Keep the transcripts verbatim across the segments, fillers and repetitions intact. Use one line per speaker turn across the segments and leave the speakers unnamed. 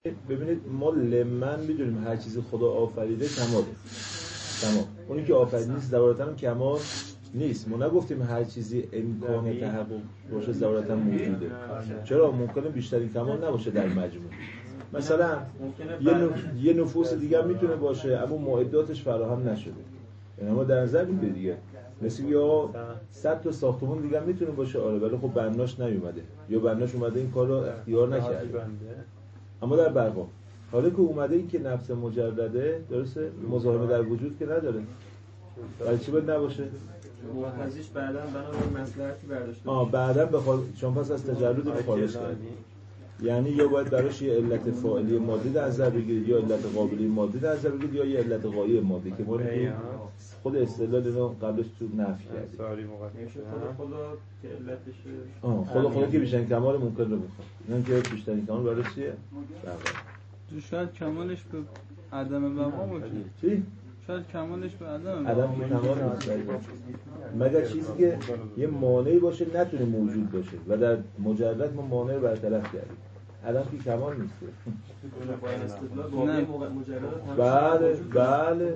ببینید ما لمن میدونیم هر چیزی خدا آفریده کماله. تمام. اونی که آفرید نیست ضرورتاً هم کمال نیست. ما نگفتیم هر چیزی امکان تحقق باشه ضرورتاً موجوده. چرا ممکنه بیشترین کمال نباشه در مجموع. مثلا یه, نف... یه نفوس دیگه میتونه باشه اما معداتش فراهم نشده. یعنی ما در نظر بگیرید دیگه. مثل یا صد تا ساختمون دیگه میتونه باشه آره ولی خب بناش نیومده یا بناش اومده این کار رو اختیار نکرده. اما در برقا حالا که اومده این که نفس مجرده درسته مزاحمه در وجود که نداره برای چی باید نباشه؟
معتزیش بعداً بنابراین مصلحتی برداشته
آه بعداً بخواد چون پس از تجرد رو خارج کرد یعنی یا باید براش یه علت فاعلی مادی در نظر بگیرید یا علت قابلی مادی در نظر بگیرید یا یه علت غایی مادی که ما خود استدلال اینو قبلش تو نفی کردیم
ساری خدا خدا که علتش
آه خدا خدا که بیشترین کمال ممکن رو میخواد اینم که بیشترین کمال برای چیه؟
تو شاید کمالش به عدم بقا باشه.
چی؟
شاید کمالش به عدم بقا
عدم کمال نیست مگر چیزی که یه مانعی باشه نتونه موجود باشه و در مجرد ما مانع رو برطرف کردیم عدم که کمال نیست
نه
بله بله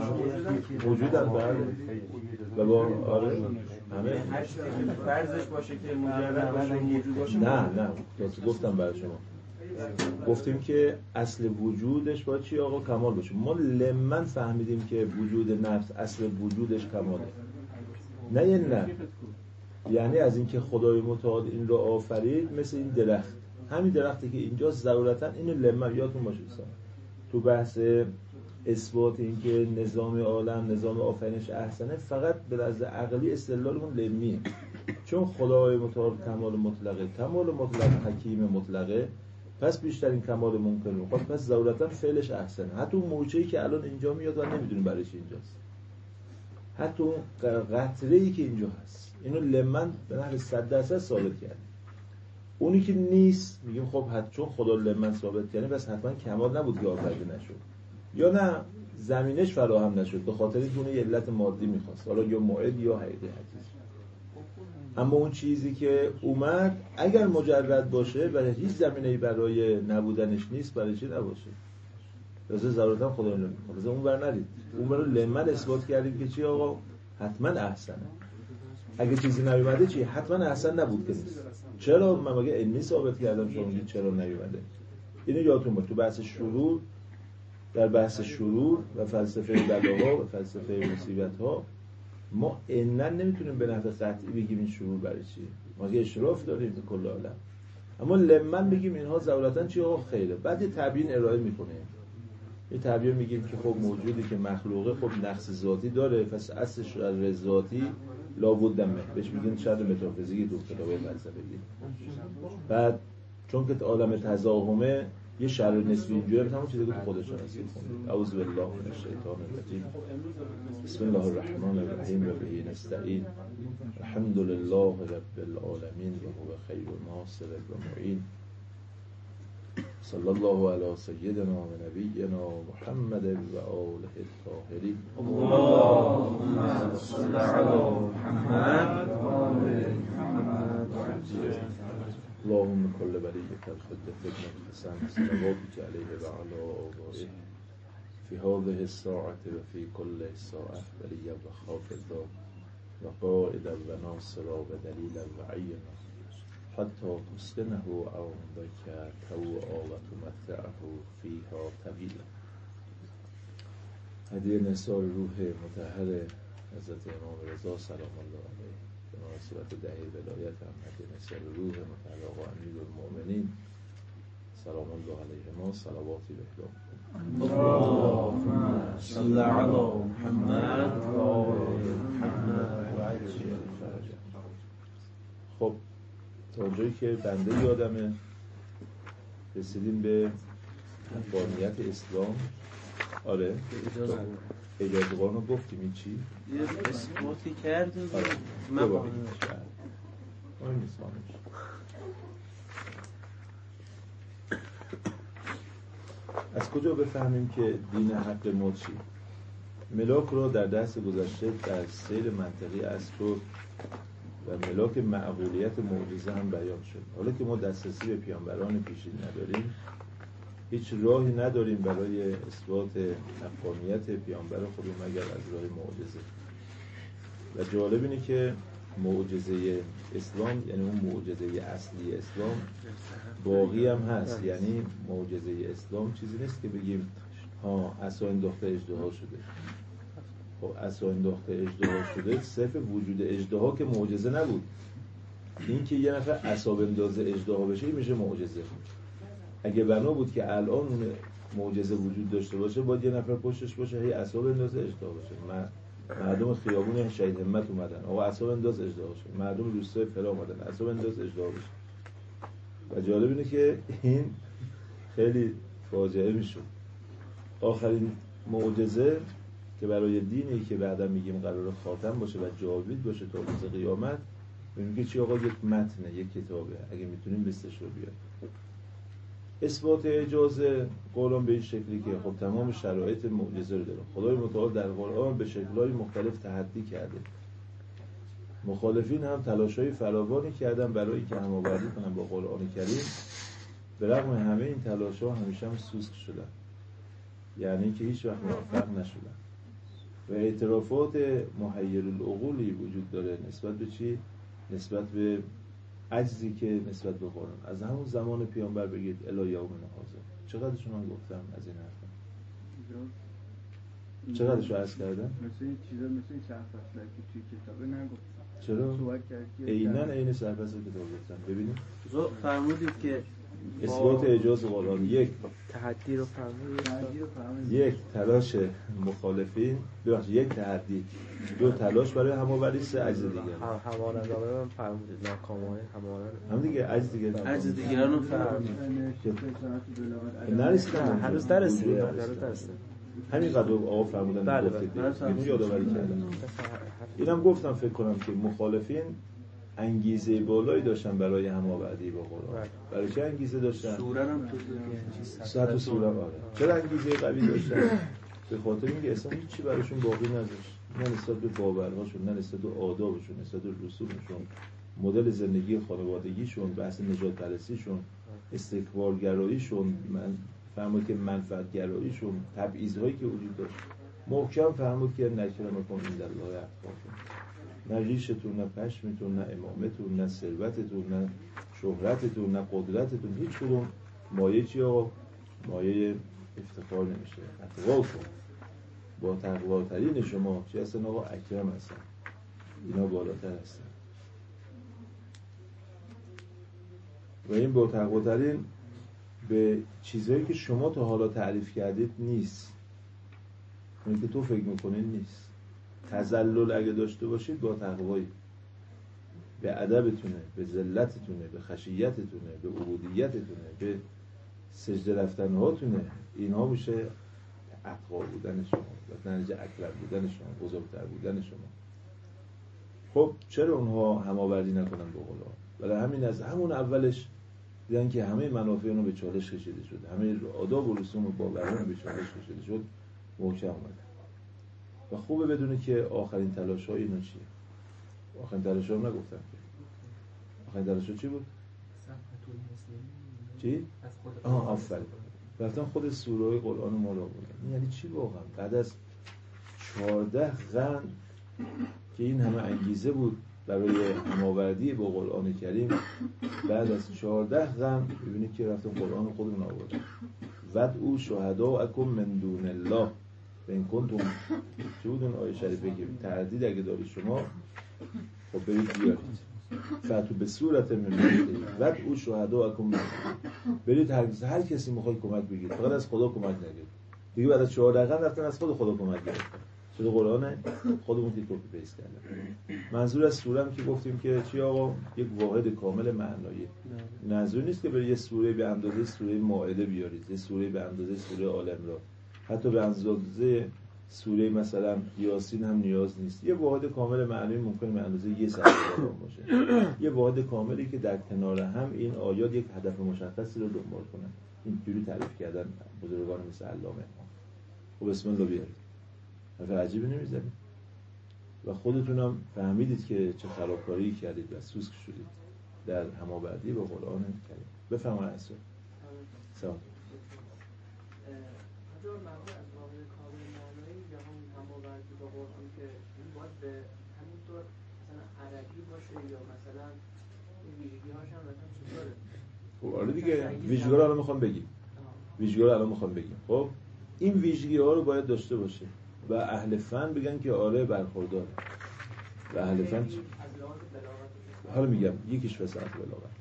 وجودم بله و با آره همه
فرضش باشه که مجرد باشه موجود باشه
نه نه درست گفتم برای شما گفتیم که اصل وجودش باید چی آقا کمال باشه ما لمن فهمیدیم که وجود نفس اصل وجودش کماله نه یه نه یعنی از اینکه خدای متعال این رو آفرید مثل این درخت همین درختی که اینجا ضرورتا اینو لمن یادتون باشه تو بحث اثبات اینکه نظام عالم نظام آفرینش احسنه فقط به لحاظ عقلی استدلالمون لمیه چون خدای متعال کمال مطلقه کمال مطلق حکیم مطلقه پس بیشترین کمال ممکن رو پس ضرورتا فعلش احسنه حتی اون موجهی که الان اینجا میاد و نمیدونیم برای چی اینجاست حتی اون قطره‌ای که اینجا هست اینو لمن به نحو صد درصد ثابت کرد اونی که نیست میگیم خب حتی چون خدا لمن ثابت کرده بس حتما کمال نبود که آفریده نشد یا نه زمینش فراهم نشد به خاطر اینکه اون علت مادی میخواست حالا یا موعد یا حقیقت اما اون چیزی که اومد اگر مجرد باشه و هیچ زمینه‌ای برای نبودنش نیست برای چی نباشه لازم ضرورتا خدا رو نمیخواد لازم اون بر ندید اون برای لمن اثبات کردیم که چی آقا حتما احسنه اگه چیزی نیومده چی حتما احسن نبود که نیست چرا من مگه علمی ثابت کردم شما میگید چرا نیومده اینو یادتون باشه تو بحث شرور در بحث شرور و فلسفه بلاها و فلسفه مصیبت‌ها ما عیناً نمیتونیم به نحو قطعی بگیم این شرور برای چیه ما یه اشراف داریم به کل عالم اما لمن بگیم اینها ضرورتاً چی آقا خیره بعد یه تبیین ارائه میکنیم یه تبیین میگیم که خب موجودی که مخلوقه خب نقص ذاتی داره پس اصل شر ذاتی لابد دمه بهش میگن شر متافیزیکی تو کتابه فلسفه‌ای بعد چون که عالم تزاحمه یه شر نسبی اینجوری هم همون چیزی که تو خودش شناسی کنید اعوذ بالله من الشیطان الرجیم بسم الله الرحمن الرحیم و به نستعین الحمد لله رب العالمین و هو خیر ناصر و معین صلی الله علی سیدنا و نبینا محمد و آله الطاهرین
اللهم صل علی محمد و آل محمد
اللهم كل وليك الخلد ابن الحسن صلواتك عليه وعلى آبائه في هذه الساعة وفي كل ساعة وليا وخافضا وقائدا وناصرا ودليلا وعينا حتى تسكنه أرضك طوعا وتمتعه فيها طويلا. هدیه نثار روح مطهر حضرت امام رضا سلام الله علیه به مناسبت دهه ولایت هم هدیه نثار روح مطهر آقا امیرالمؤمنین سلام الله علیه ما صلواتی به
اللهم صل علی محمد و آل محمد و عجل فرجه.
خب تا اونجایی که بنده یادمه رسیدیم به حقانیت اسلام. آره اجازه قانون رو گفتیم این چی؟
یه اثباتی کردیم
من باید آره نیست از کجا بفهمیم که دین حق ما چی؟ ملاک رو در درس گذشته در سیر منطقی اسطور و ملاک معقولیت معجزه هم بیان شد. حالا که ما دسترسی به پیامبران پیشین نداریم هیچ راهی نداریم برای اثبات حقانیت پیامبر خودمون مگر از راه معجزه. و جالب اینه که معجزه اسلام، یعنی اون معجزه اصلی اسلام باقی هم هست. یعنی معجزه اسلام چیزی نیست که بگیم ها عصا انداخته اژدها شده. خب عصا انداخته اژدها شده صرف وجود اژدها که معجزه نبود. این که یه نفر عصا بندازه اژدها بشه میشه معجزه. اگه بنا بود که الان اون معجزه وجود داشته باشه باید یه نفر پشتش باشه هی عصا بندازه اژدها باشه. مردم خیابون شهید همت اومدن آقا عصا بنداز اژدها شه. مردم روستای فلان اومدن عصا بنداز اژدها بشه. و جالب اینه که این خیلی فاجعه میشد. آخرین معجزه که برای دینی که بعدا میگیم قرار خاتم باشه و جاوید باشه تا روز قیامت، میگه چی آقا؟ یک متنه، یک کتابه. اگه میتونیم بستش رو بیاریم. اثبات اعجاز قرآن به این شکلی که خب تمام شرایط معجزه رو داره. خدای متعال در قرآن به شکل‌های مختلف تحدی کرده. مخالفین هم تلاش‌های فراوانی کردن برای اینکه هماوردی کنن با قرآن کریم. به رغم همه این تلاش‌ها همیشه هم سست شدن. یعنی که هیچ وقت موفق نشدن. و اعترافات محیر العقولی وجود داره نسبت به چی؟ نسبت به عجزی که نسبت به قرآن از همون زمان پیامبر بگید الی یوم هذا. چقدرشون من گفتم از این حرفا؟ چقدرشو عرض کردم؟
مثل این چیزا، مثل این سرفصل که توی کتابه نگفتم.
چرا؟
صحبت کردی
عیناً عین سرفصل کتاب گفتم. ببینید
تو فرمودید که
اثبات اعجاز قرآن یک
تحدی رو فرمودید،
یک تلاش مخالفین، ببخشید یک تحدی، دو تلاش برای هماوری، سه عجز دیگر.
همانندامه من فرمودید ناکامانه همانند
هم دیگه عجز دیگر.
عجز دیگران رو فرمودید.
نریستم
هنوز درسته هنوز درسته
همین قدر آقا فرمودن.
بله
گفتید
بله.
اینو یادآوری کردم. اینم گفتم فکر کنم که مخالفین انگیزه بالایی داشتن برای هماوردی با قرآن. برای چه انگیزه داشتن؟
سوره هم تو
صد سوره آره. چرا انگیزه قوی داشتن؟ به خاطر اینکه اصلا هیچی براشون باقی نذاشت. نه نسبت به باورهاشون، نه نسبت به آدابشون، نسبت به رسومشون، مدل زندگی خانوادگیشون، بحث نجات پرستیشون، استکبارگراییشون، من فهمید که منفعت گراییشون، تبعیض‌هایی که وجود داشت. محکم فهمید که نکرمکم عند الله اتقاکم. نه ریشتون، نه پشمتون، نه امامتون، نه ثروتتون، نه شهرتتون، نه قدرتتون، هیچ کدوم مایه چی آقا؟ مایه افتخار نمیشه. اتقاکم، با تقواترین شما چی هستن آقا؟ اکرم هستن. اینا بالاتر هستن. و این با تقواترین به چیزهایی که شما تا حالا تعریف کردید نیست. اونی که تو فکر میکنید نیست. تذلل اگه داشته باشید با تقوایی، به ادبتونه، به ذلتتونه، به خشیتتونه، به عبودیتتونه، به سجده رفتن هاتونه، اینها میشه اتقا بودن شما و نتیجه اکرم بودن شما، بزرگتر بودن شما. خب چرا اونها هماوردی نکنن با قرآن؟ برای همین از همون اولش دیدن که همه منافع اونو به چالش کشیده شد، همه آداب و رسوم و باوران به چالش کشیده شد، محکم اومدن. و خوبه بدونه که آخرین تلاش های اینا چیه. آخرین تلاش ها نگفتم که آخرین تلاش ها چی بود؟ چی؟ آه آفرین. رفتن خود سوره های قرآن ما رو آوردن. یعنی چی واقعا؟ بعد از چهارده قرن که این همه انگیزه بود برای هماوردی با قرآن کریم، بعد از چهارده قرن ببینید که رفتن قرآن خودمون آوردن. ودعوا شهداءکم من دون الله این کنتم چه بود اون آیه شریفه که تردید اگه داری شما خب برید بیارید فاتو به صورت ممنونی ودعوا شهداءکم، برید هر, هر کسی میخواد کمک بگید، فقط از خدا کمک نگید. دیگه بعد از چهارده قرن رفتن از خود خدا کمک گرفتن. شده قرآن خودمون که کپی پیست کردن. منظور از سوره هم که گفتیم که چی آقا؟ یک واحد کامل معنایی. منظور نیست که برای یه سوره به اندازه سوره مائده بیارید، یه سوره به اندازه سوره آل عمران، حتی به اندازه سوره مثلا یاسین هم نیاز نیست. یه واحد کامل معنایی ممکنه به اندازه یه صفحه قرآن باشه. یه واحد کاملی که در کنار هم این آیات یک هدف مشخصی رو دنبال کنن. اینجوری تعریف کردن بزرگان مثل علامه. خب بسم الله بیارید. حرف عجیبی نمیزنید و خودتونم فهمیدید که چه خرابکاری کردید و سوسک شدید در هماوردی با قرآن کریم. بفرمایید. سلام.
به همینطور مثلا عربی باشه یا مثلا ویژگی هاش هم مثلا چطوره؟
خب آره دیگه ویژگی ها رو الان میخوام بگیم ویژگی ها رو الان میخوام بگیم خب این ویژگی ها رو باید داشته باشه و اهل فن بگن که آره برخورداره و اهل فن چی؟ حالا میگم یکیش فساحت بلاغت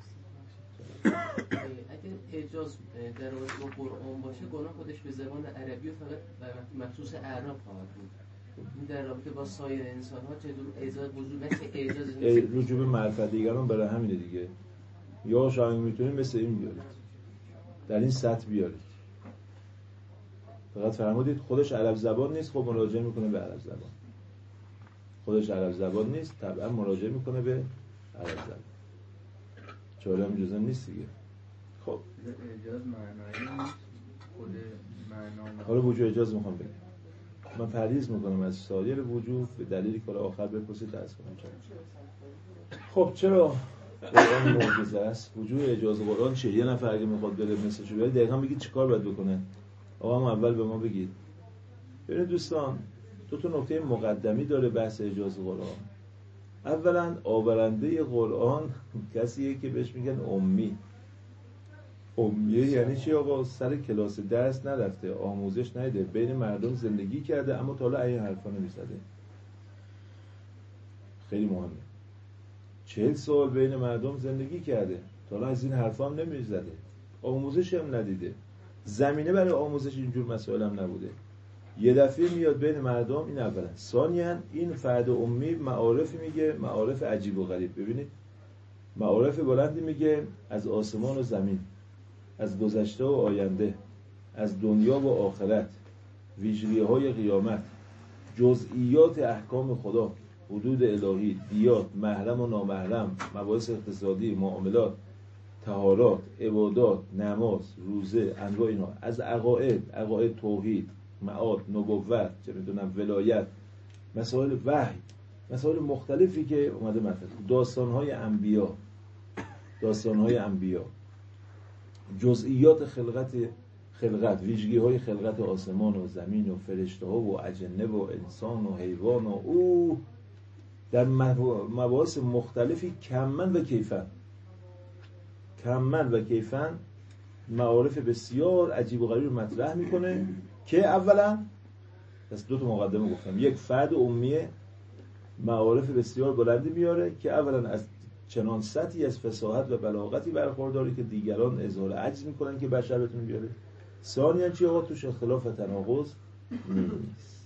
اگه اعجاز در رابطه با قرآن باشه قرآن خودش به زبان عربی و فقط مخصوص اعراب خواهد بود این در رابطه با سایر انسان ها چطور اعجاز وجود نشه اعجاز
رجوع به معرفت دیگران برای همینه دیگه یا شاید میتونید مثل این بیارید در این سطح بیارید فقط فرمودید خودش عرب زبان نیست خب مراجعه میکنه به عرب زبان خودش عرب زبان نیست طبعا مراجعه میکنه به عرب زبان چهاره هم جزم نیست دیگه خب
اعجاز معنایی نیست خود معنا
حالا وجود اجاز میخوام بگم من پرهیز میکنم از سایر وجود به دلیلی که آخر بپرسید درس کنم چرا خب چرا قرآن معجزه است وجود اجاز قرآن چیه یه نفر اگه میخواد بره مثلشو بره دقیقا بگید چیکار باید بکنه آقا هم اول به ما بگید ببینید دوستان دو تا نکته مقدمی داره بحث اجاز قرآن اولا آورنده قرآن کسیه که بهش میگن امی امیه یعنی چی آقا سر کلاس درس نرفته آموزش ندیده بین مردم زندگی کرده اما تا حالا این حرفا نمیزده خیلی مهمه چهل سال بین مردم زندگی کرده تا حالا از این حرفا هم نمیزده آموزش هم ندیده زمینه برای آموزش اینجور مسائل هم نبوده یه دفعه میاد بین مردم این اولا ثانیاً این فرد امی معارفی میگه معارف عجیب و غریب ببینید معارف بلندی میگه از آسمان و زمین از گذشته و آینده از دنیا و آخرت ویژگی‌های قیامت جزئیات احکام خدا حدود الهی دیات محرم و نامحرم مباحث اقتصادی معاملات طهارات عبادات نماز روزه انواع اینها از عقاید عقاید توحید معاد نبوت چه میدونم ولایت مسائل وحی مسائل مختلفی که اومده مطرح داستان‌های انبیا داستان‌های انبیا جزئیات خلقت خلقت ویژگی‌های خلقت آسمان و زمین و فرشته‌ها و اجنه و انسان و حیوان و او در مباحث مختلفی کمن و کیفن کمن و کیفن معارف بسیار عجیب و غریب مطرح میکنه که اولا پس دو تا مقدمه گفتم یک فرد امیه معارف بسیار بلندی میاره که اولا از چنان سطحی از فصاحت و بلاغتی برخورداره که دیگران اظهار عجز میکنن که بشر بتونه بیاره ثانیاً چی آقا توش اختلاف و تناقض نیست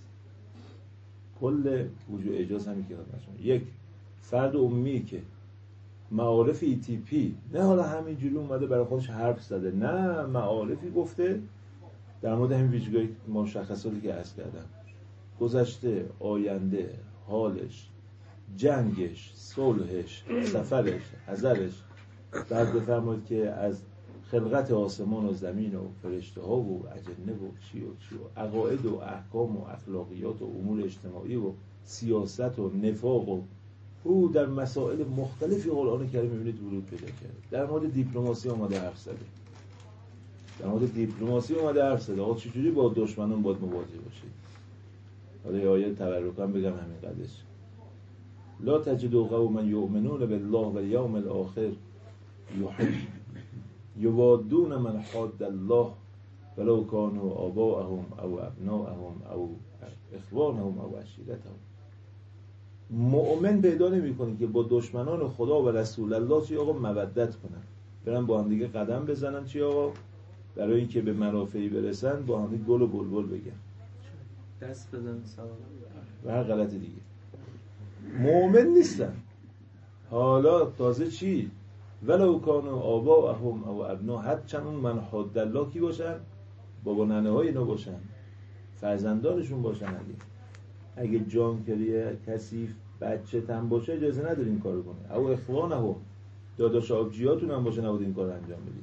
کل وجود اجاز همین که خدمتتون یک فرد امی که معارف ای تی پی نه حالا همینجوری اومده برای خودش حرف زده نه معارفی گفته در مورد همین ویژگی مشخصاتی که عرض کردم گذشته آینده حالش جنگش صلحش سفرش حذرش بعد بفرمایید که از خلقت آسمان و زمین و فرشته ها و اجنه و چی و چی و عقاید و احکام و اخلاقیات و امور اجتماعی و سیاست و نفاق و او در مسائل مختلفی قرآن کریم می‌بینید ورود پیدا کرده در مورد دیپلماسی اومده حرف زده در مورد دیپلماسی اومده حرف زده آقا چجوری با دشمنان باید مواجه باشید حالا یه آیه تبرکاً بگم همین قدش لا تجد قوما یؤمنون بالله والیوم الاخر یوادون من حاد الله ولو كانوا آباءهم او ابناءهم او اخوانهم او عشیرتهم مؤمن پیدا نمی‌کنه که با دشمنان خدا و رسول الله چی آقا مودت کنن برن با هم دیگه قدم بزنن چی آقا برای اینکه به منافعی برسن با هم گل و بلبل بگن
دست بزن سلام
و هر غلط دیگه مؤمن نیستن حالا تازه چی ولو کانوا آباءهم او ابنا حد چند اون من حد الله کی باشن بابا ننه های اینا باشن فرزندانشون باشن اگه اگه جانکریه کثیف بچه تن باشه اجازه نداری این کارو کنی او اخوانهم داداش آبجیاتون هم باشه نباید این کارو انجام بدی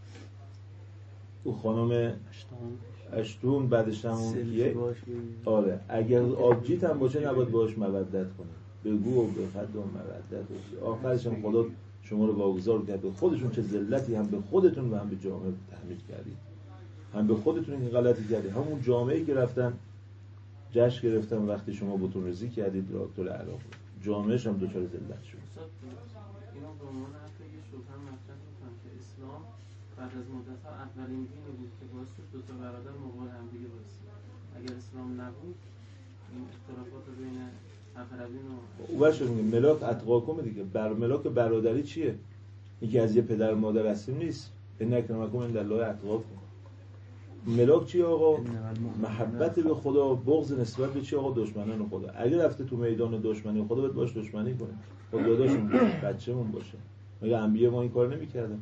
او خانم اشتون بعدش هم اون کیه آره اگر آبجیت هم باشه نباید باش مودت کنی بگو و به خد و مودت و آخرش هم خدا شما رو واگذار کرد به خودشون چه ذلتی هم به خودتون و هم به جامعه تحمیل کردید هم به خودتون این غلطی کردید همون جامعه‌ای که رفتن جشن گرفتم وقتی شما بتون ریزی کردید راکتور عراق جامعهش هم دچار ذلت شد.
اینو به عنوان حتی یه شبهه مطرح میکنم که اسلام بعد از مدت ها اولین دینی بود که باعث شد دو تا برادر مقابل هم دیگه بایستن. اگر اسلام نبود این اختلافات بین اقربین و
او باشه میگه ملاک اتقاکم دیگه. بر ملاک برادری چیه؟ اینکه از یه پدر مادر هستیم نیست. ان اکرمکم عند الله اتقاکم. ملاک چیه آقا؟ محبت به خدا، بغض نسبت به چی آقا؟ دشمنان خدا. اگه رفته تو میدان دشمنی خدا باید باش دشمنی کنه. خود داداشون باشه، بچه‌مون باشه. مگه انبیاء ما این کار نمی‌کردن؟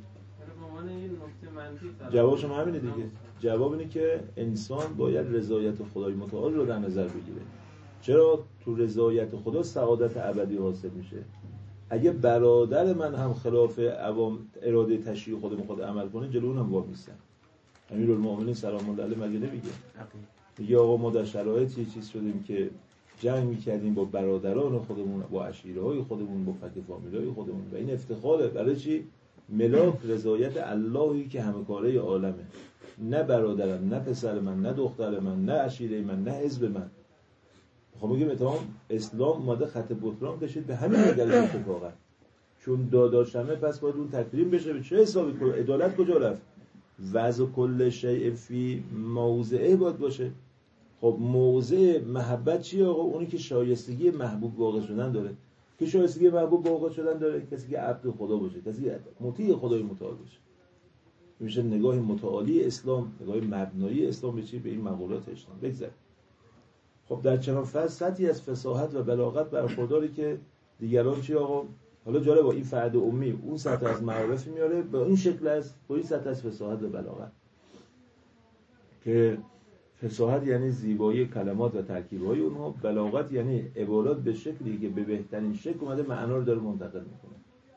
جوابش هم همینه دیگه. جواب اینه که انسان باید رضایت خدای متعال رو در نظر بگیره. چرا؟ تو رضایت خدا سعادت ابدی حاصل میشه. اگه برادر من هم خلاف عوام اراده تشریع خودمون خود عمل کنه جلو اونم وا میستن. امیرالمومنین سلام الله علیه مگه نمیگه؟ میگه آقا ما در شرایطی چیز شدیم که جنگ میکردیم با برادران خودمون، با عشیره‌های خودمون، با فک فامیلای خودمون و این افتخاره. برای چی؟ ملاک رضایت اللهی که همه کاره عالمه. نه برادرم، نه پسر من، نه دختر من، نه عشیره من، نه حزب من. خب میگیم اتهام اسلام ماده خط بطلان کشید به همین نگرش اتفاقا. چون داداشمه پس باید اون تکریم بشه. به چه حسابی کنه؟ عدالت کجا رفت؟ وضع کل شیء فی موضعه باید باشه. خب موضع محبت چیه آقا؟ اونی که شایستگی محبوب واقع شدن داره. که شایستگی محبوب واقع شدن داره کسی که عبد خدا باشه، کسی که مطیع خدای متعال باشه. میشه نگاه متعالی اسلام، نگاه مبنایی اسلام به چی؟ به این مقولات اسلام. بگذاریم. خب در چنان فصل سطحی از فصاحت و بلاغت برخورداری که دیگران چی آقا؟ حالا جالب با این فرد امی اون سطح از معارفی میاره به این شکل است، با این سطح از فصاحت و بلاغت که فصاحت یعنی زیبایی کلمات و ترکیب‌های اونها، بلاغت یعنی عبارات به شکلی که به بهترین شکل اومده معنا رو داره منتقل میکنه.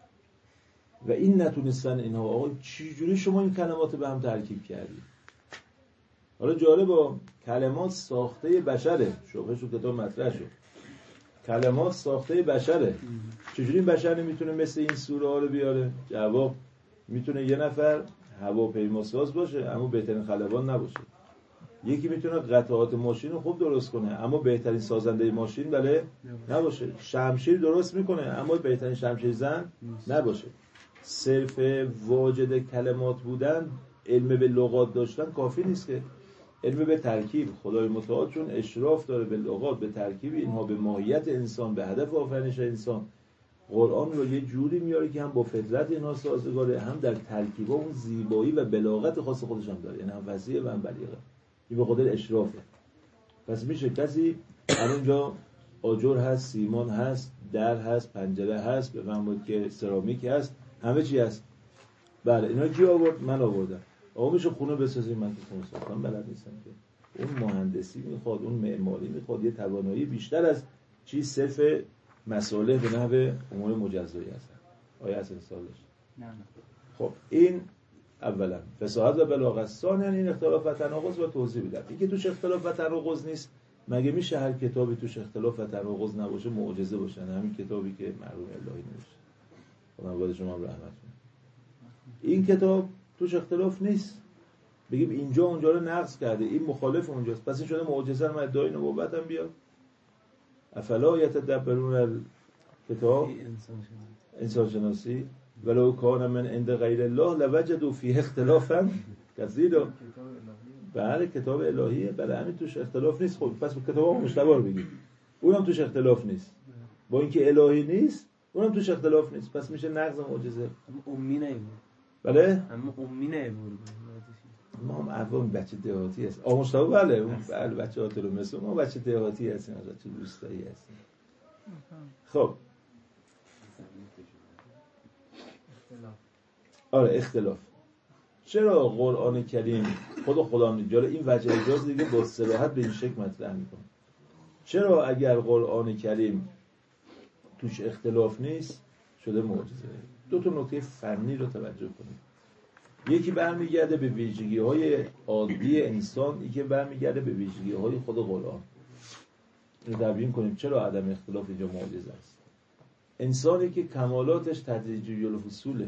و این نتونستن اینها آقا چجوری شما این کلمات به هم ترکیب کردید؟ حالا جالب با کلمات ساخته بشره. شبهه شو کتاب مطرح شد. کلمات ساخته بشره. چجوری این بشر نمیتونه مثل این سوره ها رو بیاره؟ جواب میتونه یه نفر هواپیماساز باشه اما بهترین خلبان نباشه. یکی میتونه قطعات ماشین رو خوب درست کنه اما بهترین سازنده ماشین بله نباشه. شمشیر درست میکنه اما بهترین شمشیر زن نباشه. صرف واجد کلمات بودن، علم به لغات داشتن کافی نیست که. علم به ترکیب، خدای متعال چون اشراف داره به لغات، به ترکیب اینها، به ماهیت انسان، به هدف آفرینش انسان، قرآن رو یه جوری میاره که هم با فطرت اینها سازگاره، هم در ترکیبا اون زیبایی و بلاغت خاص خودش هم داره. یعنی هم فصیح و هم بلیغه. این به خاطر اشرافه. پس میشه کسی الانجا آجر هست، سیمان هست، در هست، پنجره هست، بفهمید که سرامیک هست، همه چی هست. بله اینا کی آورد؟ من آوردم. آقا میشه خونه بسازیم؟ من که خونه ساختم بلد نیستم که. اون مهندسی میخواد، اون معماری میخواد، یه توانایی بیشتر از چیز صرف مسائل به نحو امور مجزایی هستن. آیا اصلا سالش؟
نه نه.
خب این اولا فصاحت و بلاغت. ثانیاً این اختلاف و تناقض و توضیح میدم. اینکه توش اختلاف و تناقض نیست، مگه میشه هر کتابی توش اختلاف و تناقض نباشه معجزه باشه؟ همین کتابی که مرحوم الهی نوشته. خدا باید شما رحمت کنه. این کتاب توش اختلاف نیست. بگیم اینجا اونجا رو نقض کرده، این مخالف اونجاست، پس این شده معجزه. رو من ادعای نبوت هم بیاد. افلا یتدبرون الکتاب انسان شناسی ولو کان من عند غیر الله لوجدوا فیه اختلافا کثیرا. بله کتاب الهیه، بله همین توش اختلاف نیست. خب پس کتاب مشتبه رو بگیم اونم توش اختلاف نیست. با اینکه الهی نیست اونم توش اختلاف نیست، پس میشه نقض معجزه.
امی نیست.
بله
اما امی نیست.
ما هم عوام بچه دهاتی هست. آ مشتبه بله اون بله بچه هاتی رو مثل ما بچه دهاتی هستیم، بچه روستایی هستیم. خب آره اختلاف. چرا قرآن کریم خود خدا میگه این وجه اجاز دیگه با صراحت به این شکل مطرح میکنه. چرا اگر قرآن کریم توش اختلاف نیست شده معجزه؟ دو تا نکته فنی رو توجه کنید. یکی برمیگرده به ویژگی‌های عادی انسان، یکی برمیگرده به ویژگی‌های خود قرآن. رو تبیین کنیم چرا عدم اختلاف اینجا معجزه است. انسانی که کمالاتش تدریجی الفصوله،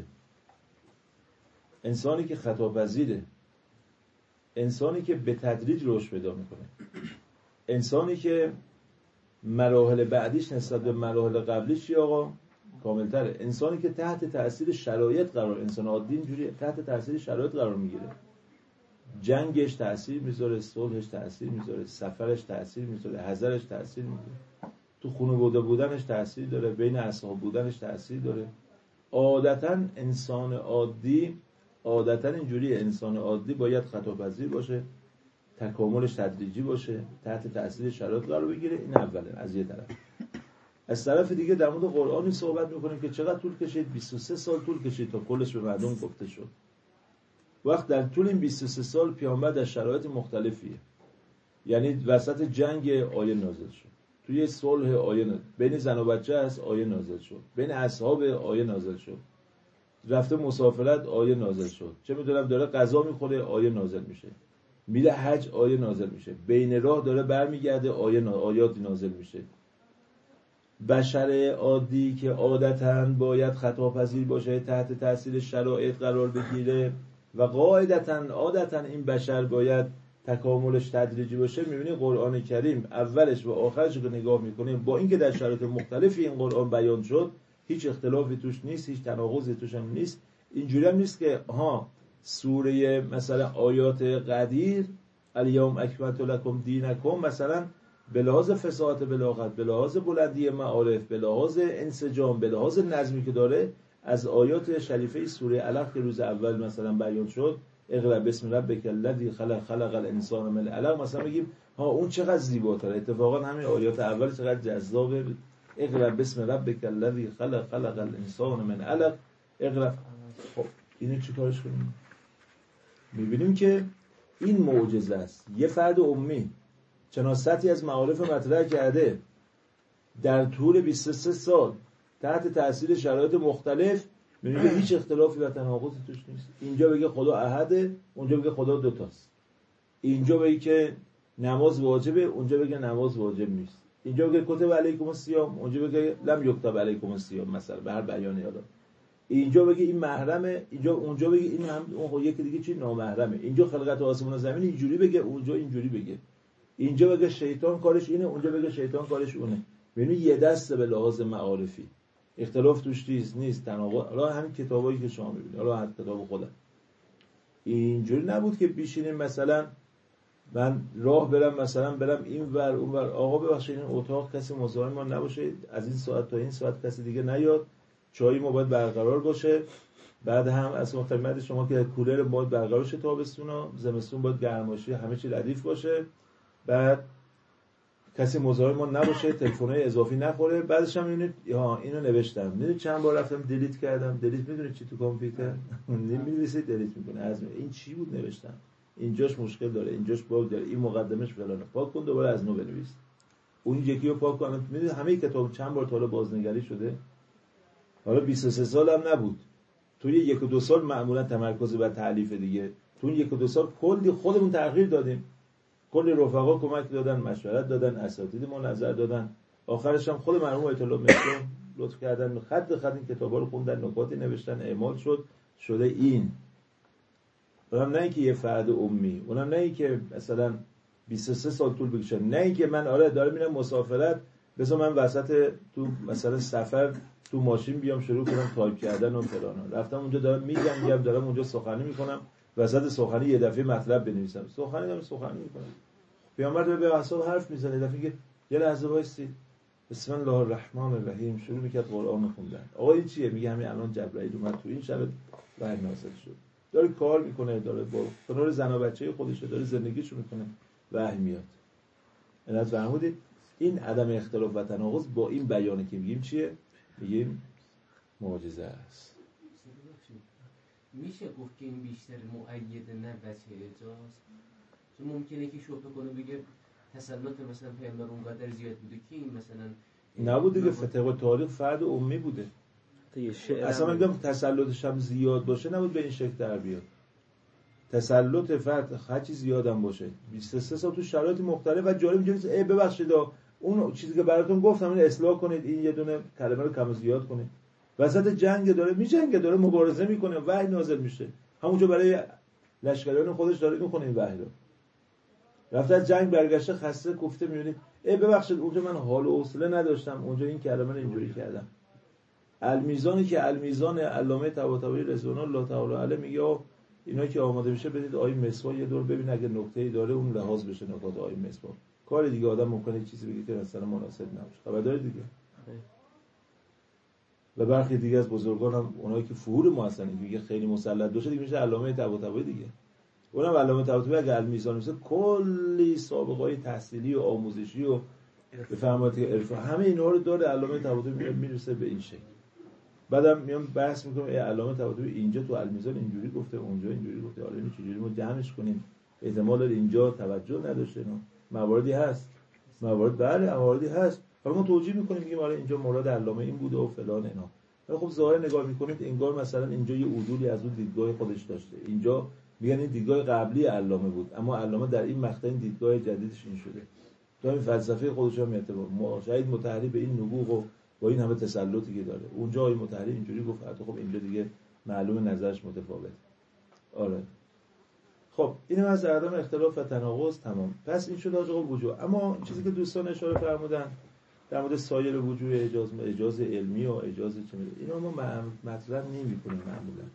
انسانی که خطاپذیره، انسانی که به تدریج رشد پیدا میکنه، انسانی که مراحل بعدیش نسبت به مراحل قبلیش چی آقا؟ کاملتره. انسانی که تحت تأثیر شرایط قرار، انسان عادی اینجوری تحت تأثیر شرایط قرار میگیره، جنگش تأثیر میذاره، صلحش تأثیر میذاره، سفرش تأثیر میذاره، حضرش تأثیر میذاره، تو خانواده بودنش تأثیر داره، بین اصحاب بودنش تأثیر داره. عادتاً انسان عادی عادتاً اینجوریه، انسان عادی باید خطاپذیر باشه، تکاملش تدریجی باشه، تحت تأثیر شرایط قرار بگیره. این اوله از یه طرف. از طرف دیگه در مورد قرآنی صحبت میکنیم که چقدر طول کشید، بیست و سه سال طول کشید تا کلش به مردم گفته شد. وقت در طول این بیست و سه سال پیامبر در شرایط مختلفیه، یعنی وسط جنگ آیه نازل شد، توی صلح آیه نازل، بین زن و بچه هست آیه نازل شد، بین اصحاب آیه نازل شد، رفته مسافرت آیه نازل شد، چه میدونم داره غذا میخوره آیه نازل میشه، میره حج آیه نازل میشه، بین راه داره برمیگرده آیه نا... آیات نازل میشه. بشر عادی که عادتاً باید خطاپذیر باشه، تحت تاثیر شرایط قرار بگیره و قاعدتاً عادتاً این بشر باید تکاملش تدریجی باشه. میبینی قرآن کریم اولش و آخرش رو نگاه میکنیم، با اینکه در شرایط مختلفی این قرآن بیان شد، هیچ اختلافی توش نیست، هیچ تناقضی توش هم نیست. اینجوری هم نیست که ها سوره مثلا آیات قدیر الیوم اکملت لکم دینکم مثلا به لحاظ فصاحت بلاغت، به لحاظ بلندی معارف، به لحاظ انسجام، به لحاظ نظمی که داره، از آیات شریفه سوره علق که روز اول مثلا بیان شد، اقرأ بسم ربک الذی خلق خلق الانسان من علق، مثلا بگیم ها اون چقدر زیباتره. اتفاقا همین آیات اول چقدر جذابه. اقرأ بسم ربک الذی خلق خلق الانسان من علق. اقرأ. خب اینو چیکارش کنیم؟ میبینیم که این معجزه است. یه فرد امی چنان سطحی از معارف مطرح کرده در طول بیست و سه سال تحت تاثیر شرایط مختلف، میبینید هیچ اختلافی و تناقضی توش نیست. اینجا بگه خدا احده، اونجا بگه خدا دوتاست. اینجا بگه که نماز واجبه، اونجا بگه نماز واجب نیست. اینجا بگه کتب علیکم الصیام، اونجا بگه لم یکتب علیکم الصیام، مثلا به هر بیانی حالا. اینجا بگه این محرمه، اینجا اونجا بگه این هم اون یکی دیگه چی نامحرمه. اینجا خلقت آسمان و زمین اینجوری بگه، اونجا اینجوری بگه. اینجا بگه شیطان کارش اینه، اونجا بگه شیطان کارش اونه. یعنی یه دسته به لحاظ معارفی اختلاف توش نیست، نیست تناقض. حالا همین کتابایی که شما می‌بینید، حالا حتی کتاب خودم اینجوری نبود که بشینیم مثلا من راه برم مثلا برم این ور اون ور، آقا ببخشید این اتاق کسی مزاحم ما نباشه، از این ساعت تا این ساعت کسی دیگه نیاد، چای ما باید برقرار باشه. بعد هم از خدمت شما که کولر باید برقرار شه تابستونا، زمستون باید گرماشی، همه چی ردیف باشه. بعد کسی مزاحم ما نباشه، تلفن‌های اضافی نخوره. بعدش هم اینو ها اینو نوشتم، میدونید چند بار رفتم دیلیت کردم. دیلیت میدونید چی تو کامپیوتر نمی‌نویسید دیلیت میکنه. از این چی بود نوشتم، اینجاش مشکل داره، اینجاش باگ داره، این مقدمش فلانه، پاک کن دوباره از نو بنویس. اون یکی رو پاک کن. میدونید همه کتاب چند بار تا حالا بازنگری شده. حالا بیست و سه سال هم نبود. توی یک و دو سال معمولا تمرکز بر تالیف دیگه. تو یک و دو سال کلی خودمون تغییر دادیم. کلی رفقا کمک دادن، مشورت دادن، اساتید ما نظر دادن. آخرش هم خود مرحوم آیت الله مصری لطف کردن، خط خط این کتابا رو خوندن، نکاتی نوشتن، اعمال شد، شده این. اونم نه اینکه یه فرد امی، اونم نه اینکه مثلا بیست و سه سال طول بکشه، نه اینکه من آره دارم میرم مسافرت، بذار من وسط تو مثلا سفر تو ماشین بیام شروع کنم تایپ کردن و فلان. رفتم اونجا دارم میگم، دارم اونجا سخنرانی میکنم، وسط سخنرانی یه دفعه مطلب بنویسم، سخنرانی دارم سخنرانی میکنم. پیامبر به اعصاب حرف میزنه، دفعه که یه لحظه وایسید، بسم الله الرحمن الرحیم، شروع میکرد قرآن خوندن. آقا این چیه؟ میگه همین الان جبرئیل اومد تو این شب وحی نازل شد. داره کار میکنه، داره با کنار زن و بچه خودشه، داره زندگیشو میکنه، وحی میاد. اینات فهمیدید؟ این عدم اختلاف و تناقض با این بیانی که میگیم چیه؟ میگیم معجزه است.
میشه گفت که این بیشتر مؤید نه بچه اجاز؟ چون ممکنه که شبه کنه بگه تسلط مثلا پیامبر اونقدر زیاد بوده که این مثلا
نبود دیگه. فتح تاریخ فرد امی بوده. اصلا من میگم تسلطش هم زیاد باشه نبود به این شکل در بیاد. تسلط فرد خیلی زیاد هم باشه. بیست و سه سال تو شرایط مختلف و جالب اینجاست. ای ببخشید اون چیزی که براتون گفتم اینو اصلاح کنید، این یه دونه کلمه رو کم و زیاد کنید. وسط جنگ داره میجنگه، داره مبارزه میکنه، وحی نازل میشه. همونجا برای لشکریان خودش داره میکنه این وحی رو. رفته از جنگ برگشته خسته، گفته میبینید ای ببخشید اونجا من حال و حوصله نداشتم، اونجا این کلمه رو اینجوری کردم. المیزانی که المیزان علامه طباطبایی رضوان الله تعالی علیه میگه اینا که آماده بشه بدید آقای مصباح یه دور ببین اگه نکته‌ای داره اون لحاظ بشه نکات آقای مصباح. کار دیگه آدم ممکنه چیزی بگه که مثلا مناسب نباشه. خبر داره دیگه. و برخی دیگه از بزرگان هم اونایی که فهور محسنی میگه خیلی مسلط باشه دیگه میشه علامه طباطبایی دیگه. اونم علامه طباطبایی اگه المیزان میشه کلی سابقه‌های تحصیلی و آموزشی و بفهمات عرفان همه اینا رو داره. علامه طباطبایی میرسه به این شکل. بعدم میام بحث میکنم ای علامه طباطبایی اینجا تو المیزان اینجوری گفته اونجا اینجوری گفته، حالا اینو چجوری ما جمعش کنیم؟ احتمال داره اینجا توجه نداشته. نه مواردی هست، موارد بله مواردی هست، حالا ما توجیه میکنیم میگیم آره اینجا مراد علامه این بوده و فلان اینا. ولی خب ظاهر نگاه میکنید انگار مثلا اینجا یه عدولی از اون دیدگاه خودش داشته، اینجا میگن این دیدگاه قبلی علامه بود، اما علامه در این مقطع این دیدگاه جدیدش این شده. تو این فلسفه خودش هم اعتبار ما شاید متحری به این نبوغ و با این همه تسلطی که داره. اونجا آقای متحری اینجوری گفت، حتی خب اینجا دیگه معلوم نظرش متفاوت. آره خب اینم از عدم اختلاف و تناقض. تمام. پس این شد آقا وجوه. اما چیزی که دوستان اشاره فرمودن در مورد سایر وجوه اجاز اجاز علمی و اجاز چه میده اینا ما مطرح نمی‌کنیم معمولا.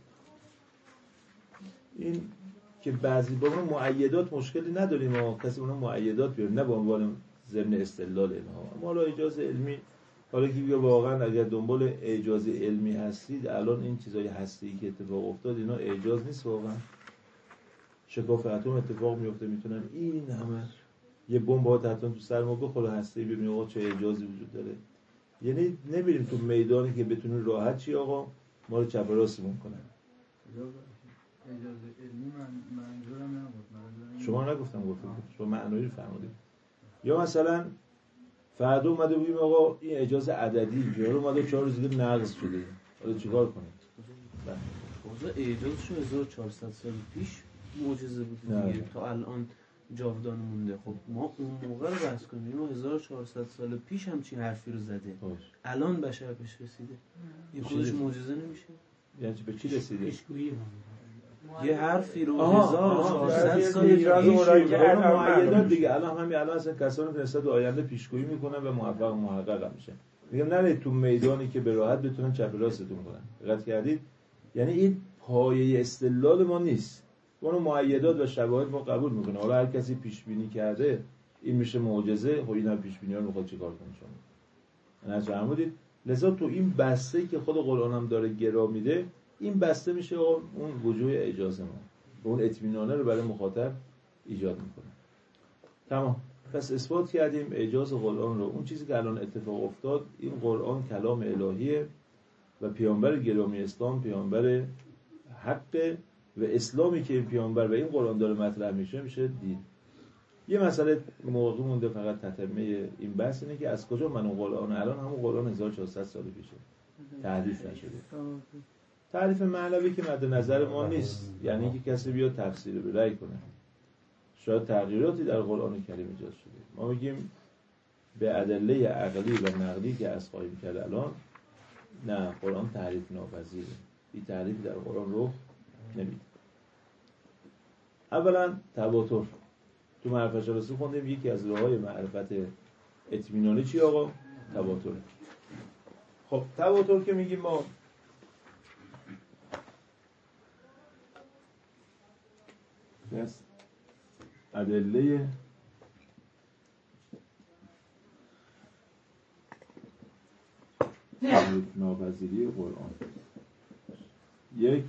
این که بعضی با اون مؤیدات مشکلی نداریم و کسی اونها مؤیدات بیاره نه به عنوان ضمن استدلال اینها. اما حالا اجاز علمی حالا که بیا واقعا اگر دنبال اجاز علمی هستید الان این چیزای هستی که اتفاق افتاد اینا اجاز نیست واقعا. شکاف اتم اتفاق میفته میتونن این همه یه بمب ها حتما تو سر ما بخوره هستی ببینید آقا چه اجازی وجود داره. یعنی نمیریم تو میدانی که بتونیم راحت چی آقا ما رو چپ راستمون کنن.
اجازه علمی من منظورم نبود.
شما نگفتم گفتم شما معنایی رو فهمیدید. یا مثلا فردا اومده بگیم آقا این اجازه عددی جلو اومده چهار روز دیگه نقض شده. حالا چیکار کنید؟
بله. اجازه شو هزار و چهارصد سال پیش معجزه بود دیگه تا الان جاودان مونده. خب ما اون موقع رو بحث کنیم ما هزار و چهارصد سال پیش هم چی حرفی رو زده باش. الان بشر بهش رسیده یه خودش معجزه نمیشه؟
یعنی به چی رسیده؟
پیشگویی
یه حرفی رو هزار و چهارصد سال پیش
معیدات دیگه الان همین الان اصلا کسانی که نسبت به آینده پیشگویی میکنن و موفق و محقق میشن. میگم نرید تو میدانی که به راحت بتونن چپ راستتون کنن. دقت کردید؟ یعنی این پایه استدلال ما نیست. اون مؤیدات و شواهد ما قبول میکنه. حالا هر کسی پیش بینی کرده این میشه معجزه، خب اینا پیش بینی‌ها رو میخواد چیکار کنه شما؟ نه فهمیدید؟ لذا تو این بسته که خود قرآن هم داره گرا میده این بسته میشه اون وجوه اجازه ما. اون اطمینانه رو برای مخاطب ایجاد میکنه. تمام. پس اثبات کردیم اجازه قرآن رو. اون چیزی که الان اتفاق افتاد این قرآن کلام الهیه و پیامبر گرامی اسلام پیامبر حق و اسلامی که این پیامبر و این قرآن داره مطرح میشه میشه دین. یه مسئله موضوع مونده فقط تتمه این بحث اینه که از کجا من اون قرآن الان همون قرآن هزار و چهارصد سال پیشه تحریف نشده. تعریف معنوی که مد نظر ما نیست، یعنی اینکه کسی بیاد تفسیر به رأی کنه. شاید تغییراتی در قرآن کریم ایجاد شده. ما میگیم به ادله عقلی و نقلی که از خواهیم کرد الان نه قرآن تعریف ناپذیره. این تعریف در قرآن رخ نمیده. اولا تواتر. تو معرفت شناسی خوندیم یکی از راه‌های معرفت اطمینانی چی آقا؟ تواتر. خب تواتر که میگیم ما بس ادله ناپذیری قرآن. یک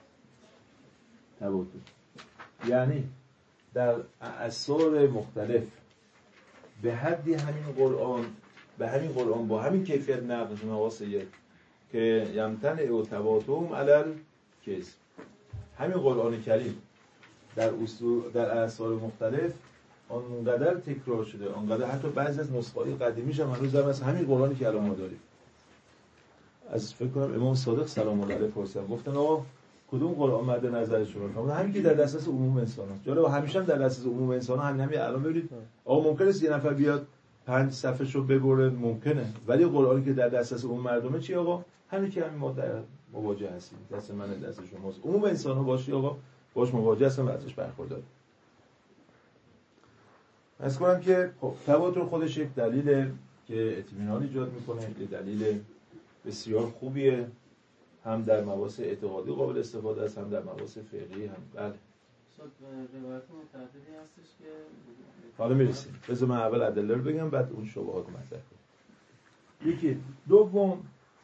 تواتر یعنی در اعصار مختلف به حدی همین قرآن به همین قرآن با همین کیفیت نقل نواسه که یمتن او تواتم علل کس همین قرآن کریم در اصول در اعصار مختلف آنقدر تکرار شده، آنقدر حتی بعضی از نسخه‌های قدیمیش هم هنوز هم از همین قرآنی که الان ما داریم. از فکر کنم امام صادق سلام الله علیه پرسیدن گفتن آقا کدوم قرآن مد نظر شما؟ فرمودن همین که در دسترس عموم انسان‌هاست. جالب همیشه هم در دسترس عموم انسان‌ها همین همین الان ببینید آقا ممکنه یه نفر بیاد پنج صفحه‌شو ببره ممکنه، ولی قرآنی که در دسترس عموم مردمه چی آقا؟ همین که همین ما در مواجه هستیم. دست من دست شماست. عموم انسان‌ها باشی آقا باش مواجه هستن و ازش برخوردار. از کنم که خب تواتر خودش یک دلیل که اطمینان ایجاد میکنه، یک دلیل بسیار خوبیه، هم در مباحث اعتقادی قابل استفاده است، هم در مباحث فقهی هم. بله
روایت متعددی هستش که
حالا میرسیم. بذار من اول ادله رو بگم بعد اون شبهات مطرح کنم. یکی دوم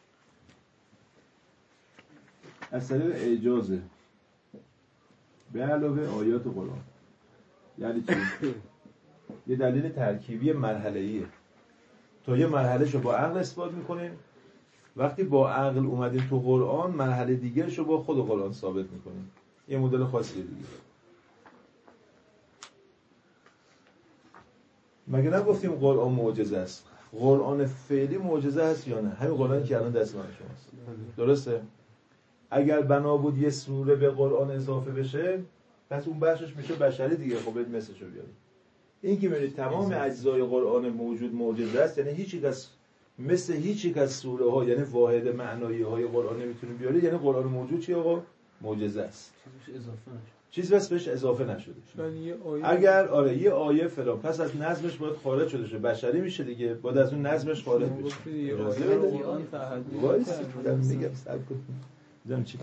از طریق اعجازه به علاوه آیات قرآن. یعنی چی؟ یه دلیل ترکیبی مرحله‌ایه. تا یه مرحله شو با عقل اثبات میکنیم، وقتی با عقل اومدیم تو قرآن مرحله دیگه شو با خود قرآن ثابت میکنیم. یه مدل خاصی دیگه. مگه نگفتیم قرآن معجزه است؟ قرآن فعلی معجزه است یا نه؟ همین قرآنی که الان دست من شماست. درسته؟ اگر بنا بود یه سوره به قرآن اضافه بشه، پس اون بخشش میشه بشری دیگه. خب برید مثلشو بیارید. این که میگه تمام اجزای قرآن موجود معجزه است، یعنی هیچ یک از مثل هیچ یک از سوره ها، یعنی واحد معنایی های قرآن نمیتونیم بیارید، یعنی قرآن موجود چی آقا؟ معجزه است.
چیزش اضافه نشد.
چیز بس بهش اضافه نشده. اگر آره یه آیه فلان پس از نظمش باید خارج شده شه، بشری میشه دیگه، باید از اون نظمش خارج بشه.
یه آیه قرآن تحدید
میگم صبر کنید. چی؟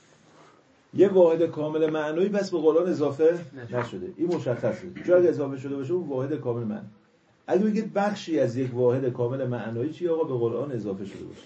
یه واحد کامل معنایی پس به قرآن اضافه نشده. این مشخصه. چون اگه اضافه شده باشه اون واحد کامل معنی. اگه بگید بخشی از یک واحد کامل معنایی چی آقا به قرآن اضافه شده باشه.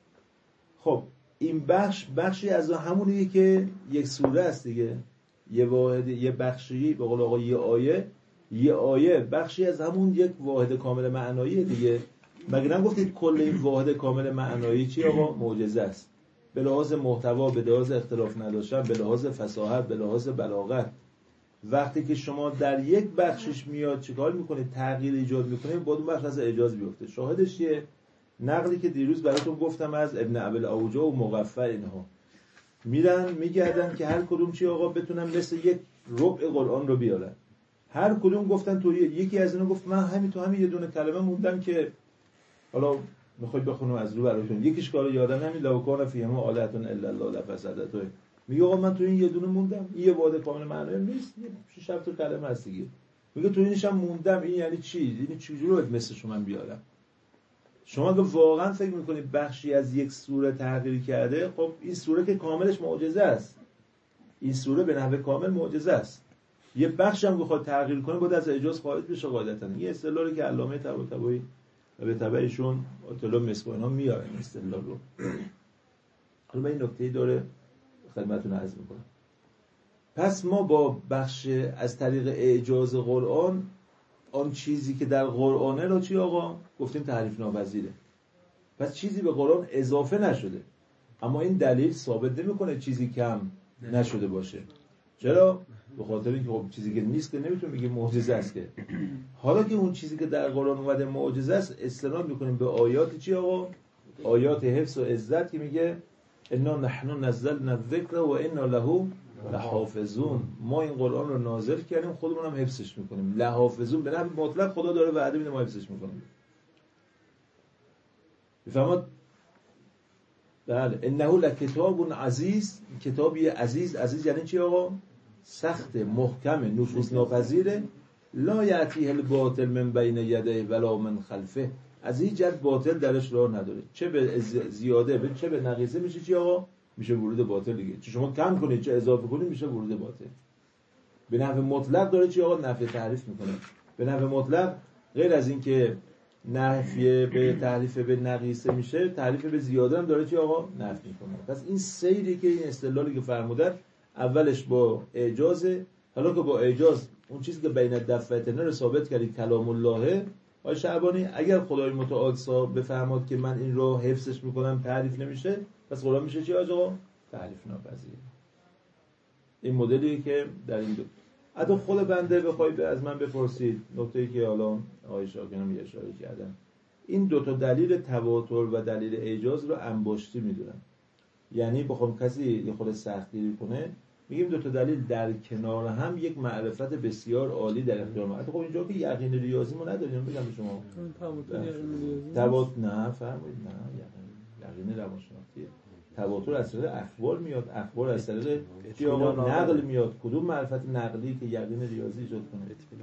خب این بخش بخشی از همونیه که یک سوره است دیگه. یه واحد یه بخشی به قول آقا یه آیه یه آیه بخشی از همون یک واحد کامل معنایی دیگه. مگه نگفتید کل این واحد کامل معنایی چی آقا؟ معجزه است. به لحاظ محتوا، به لحاظ اختلاف نداشتن، به لحاظ فصاحت، به لحاظ بلاغت. وقتی که شما در یک بخشش میاد چیکار میکنید؟ تغییر ایجاد میکنید، باید اون بخش از اعجاز بیفته. شاهدش چیه؟ نقلی که دیروز براتون گفتم از ابن ابی اوجا و مغفر اینها میرن میگردن که هر کدوم چی آقا بتونن مثل یک ربع قرآن رو بیارن. هر کدوم گفتن تو یکی از اینا گفت من همین تو همین یه دونه کلمه موندم که حالا میخوای بخونم از رو براتون. یکیش کارو یادم نمیاد لو کان فیهما آلهتون الا الله لفسدتا. میگه آقا من تو این یه دونه موندم، این یه واحد کامل معنایی نیست، شش هفت تا کلمه هست دیگه. میگه تو اینش هم موندم، این یعنی چی؟ یعنی چجوری مثلش من بیارم؟ شما اگه واقعا فکر میکنید بخشی از یک سوره تغییر کرده، خب این سوره که کاملش معجزه است. این سوره به نحو کامل معجزه است. یه بخش هم بخواد تغییر کنه باید از اعجاز خارج بشه قاعدتاً. یه اصطلاحی که علامه طباطبایی به تبعشون اطلاع مسکو اینا میارن این اصطلاح رو. حالا من این نکته‌ای داره خدمتتون عرض میکنم. پس ما با بخش از طریق اعجاز قرآن آن چیزی که در قرآنه رو چی آقا؟ گفتیم تحریف ناپذیره. پس چیزی به قرآن اضافه نشده. اما این دلیل ثابت نمیکنه چیزی کم نشده باشه. چرا؟ به خاطر اینکه خب چیزی که نیست که نمیتونیم بگیم معجزه است که. حالا که اون چیزی که در قرآن اومده معجزه است، استناد میکنیم به آیات چی آقا؟ آیات حفظ و عزت که میگه انا نحن نزلنا الذکر و انا له لحافظون. ما این قرآن رو نازل کردیم، خودمون هم حفظش میکنیم. لحافظون به نحو مطلق خدا داره وعده میده ما حفظش میکنیم. بفهمید؟ بله انه لکتاب عزیز. کتابی عزیز. عزیز یعنی چی آقا؟ سخت، محکم، نفوذ ناپذیره. لا یأتیه الباطل من بین یدیه ولا من خلفه. از هیچ جهت باطل درش راه نداره. چه به زیاده به چه به نقیصه میشه چی آقا؟ میشه ورود باطل دیگه. چه شما کم کنید چه اضافه کنید میشه ورود باطل. به نحو مطلق داره چی آقا؟ نفی تعریف میکنه. به نحو مطلق غیر از این که نفی به تعریف به نقیصه میشه، تعریف به زیاده هم داره چی آقا؟ نفی میکنه. پس این سیری که این اصطلاحی که فرمودن اولش با اعجازه. حالا که با اعجاز اون چیزی که بین دفترین رو ثابت کردید کلام الله. آقای شعبانی اگر خدای متعال صاحب بفرماد که من این رو حفظش میکنم تعریف نمیشه، پس قرآن میشه چی آقا؟ تعریف ناپذیر. این مدلی که در این دو حتی خود بنده بخواید از من بپرسید، نکته‌ای که حالا آقای شاکر هم اشاره کردن، این دو تا دلیل تواتر و دلیل اعجاز رو انباشتی میدونم. یعنی بخوام کسی یه خود سختگیری کنه میگیم دو تا دلیل در کنار هم یک معرفت بسیار عالی در اختیار ما. خب اینجا که یقین ریاضی ما نداریم، بگم به شما تواتر نه فرمایید نه یقین یقین روانشناختیه. تواتر از طریق اخبار میاد، اخبار از طریق چی آقا؟ نقل میاد. کدوم معرفت نقلی که یقین ریاضی ایجاد کنه؟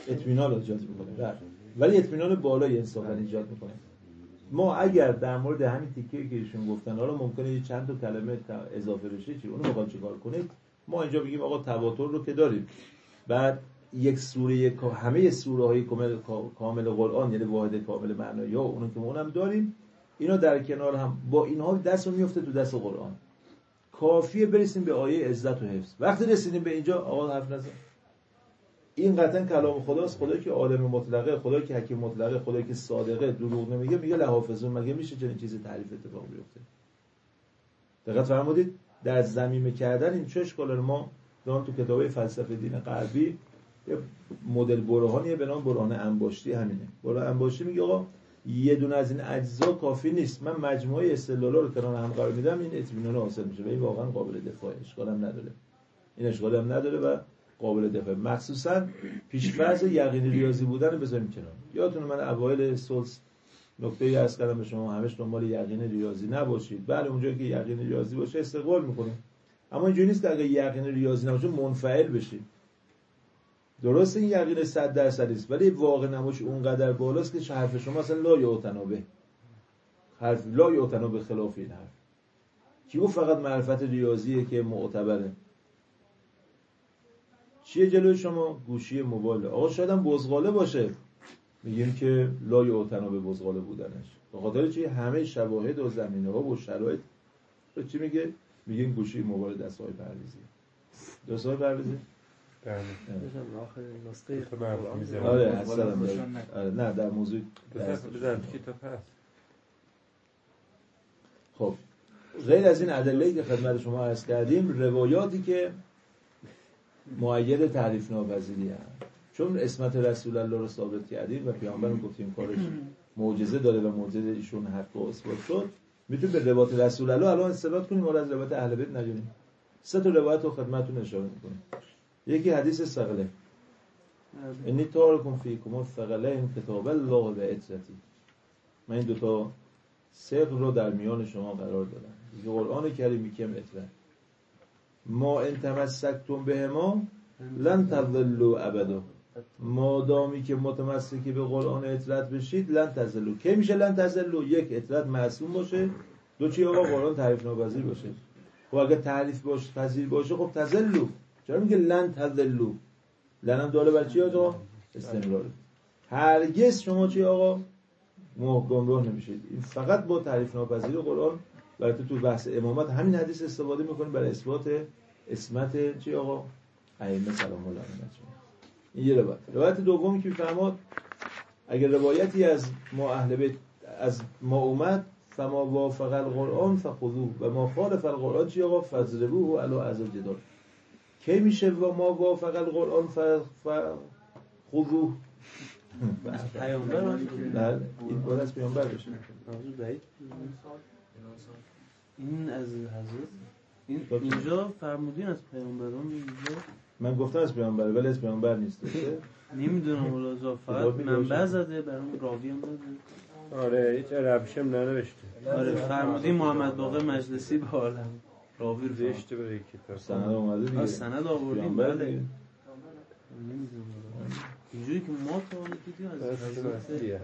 اطمینان ایجاد میکنه، ولی اطمینان بالای انصافا ایجاد میکنه. ما اگر در مورد همین تیکه‌ای که ایشون گفتن حالا ممکنه یه چند تا کلمه اضافه بشه چی اونو میخواد چیکار کنید، ما اینجا میگیم آقا تواتر رو که داریم، بعد یک سوره همه سوره های کامل کامل قرآن یعنی واحد کامل معنایی ها اونو که ما اونم داریم، اینا در کنار هم با اینها دست میفته تو دست قرآن. کافیه برسیم به آیه عزت و حفظ. وقتی رسیدیم به اینجا آقا حرف نزن، این قطعا کلام خداست، خدایی که عالم مطلقه، خدایی که حکیم مطلقه، خدایی که صادقه، دروغ نمیگه، میگه لحافظون. مگه میشه چنین چیزی تعریف اتفاق بیفته؟ دقت فرمودید در ضمیمه کردن این چه اشکاله؟ ما دارم تو کتابه فلسفه دین غربی یه مدل برهانیه به نام برهان انباشتی، همینه. برهان انباشتی میگه آقا یه دونه از این اجزا کافی نیست، من مجموعه استدلالا رو کنار هم قرار میدم، این اطمینان حاصل میشه و این واقعا قابل دفاعه، اشکال هم نداره. این اشکال هم نداره و قابل دفاع. مخصوصا پیش‌فرض یقینی ریاضی بودن رو بذاریم کنار. یادتونه من اوایل سولز نکته‌ای عرض کردم به شما، همش دنبال یقین ریاضی نباشید. بله اونجایی که یقین ریاضی باشه استقبال می‌کنیم، اما اینجوری نیست که اگه یقین ریاضی نباشه منفعل بشید. درسته این یقین صد درصد است، ولی واقع نماش اونقدر بالاست که حرف شما اصلا لا یعتنابه، حرف لا یعتنابه خلاف این حرف. کی گفت فقط معرفت ریاضیه که معتبره؟ چیه جلوی شما؟ گوشی موبایل. آقا شاید هم بزغاله باشه، میگیم که لا یعتنابه بزغاله بودنش. به خاطر چی؟ همه شواهد و زمینه‌ها و شرایط رو چی میگه؟ میگیم گوشی موبایل دستگاه پرویزی. دستگاه پرویزی؟
بله. آخر نسخه
قرآن. آره اصلا نه در موضوع
بذار کتاب هست.
خب غیر از این ادله‌ای که خدمت شما عرض کردیم، روایاتی که مؤید تعریف ناپذیری هست، چون اسمت رسول الله رو ثابت کردیم و پیامبرم گفتیم کارش معجزه داره و معجزه ایشون حق و اثبات شد، میتونیم به روایت رسول الله الان استناد کنیم ولی از روایت اهل بیت نگیریم. سه تا روایت رو خدمتتون اشاره می‌کنیم. یکی حدیث ثقله، انی تارکم فیکم الثقلین کتاب الله و عترتی، من این دو تا ثقل رو در میان شما قرار دادم، یکی قرآن کریم یکی عترت. ما ان تمسکتم بهما لن تضلوا ابدا، مادامی که متمسکی به قرآن عترت بشید لن تضلوا. کی میشه لن تضلوا؟ یک عترت معصوم باشه، دو چی آقا قرآن تعریف ناپذیر باشه. خب اگه تعریف باشه پذیر باشه خب تضلوا. چرا میگه لن تضلوا؟ لن هم داله بر چی آقا؟ استمرار. هرگز شما چی آقا گمراه نمیشید. این فقط با تعریف ناپذیر قرآن. برای تو بحث امامت همین حدیث استفاده میکنیم برای اثبات اسمت چی آقا؟ ائمه سلام الله علیهم. این یه روایت. روایت دومی که میفرماد اگر روایتی از ما اهل بیت از ما اومد فما وافق القرآن فخذوه و ما خالف القرآن چی آقا؟ فضربوه علی ازل جدال. کی میشه و ما وافق القرآن فخذوه؟
پیامبر
بله این باید از پیامبر بشه.
این از حضرت این اینجا فرمودین از پیامبران اینجا؟
من گفتم از پیامبر ولی از پیامبر نیست.
نمیدونم ولی فقط منبع زده برام راوی هم داده.
آره هیچ عربیش هم ننوشته.
آره فرمودین محمد باقر مجلسی به عالم راوی رو
زشته برای کتاب.
سند اومده دیگه.
از سند آوردیم بله. نمیدونم اینجوری که ما تا حالا دیدیم از حضرت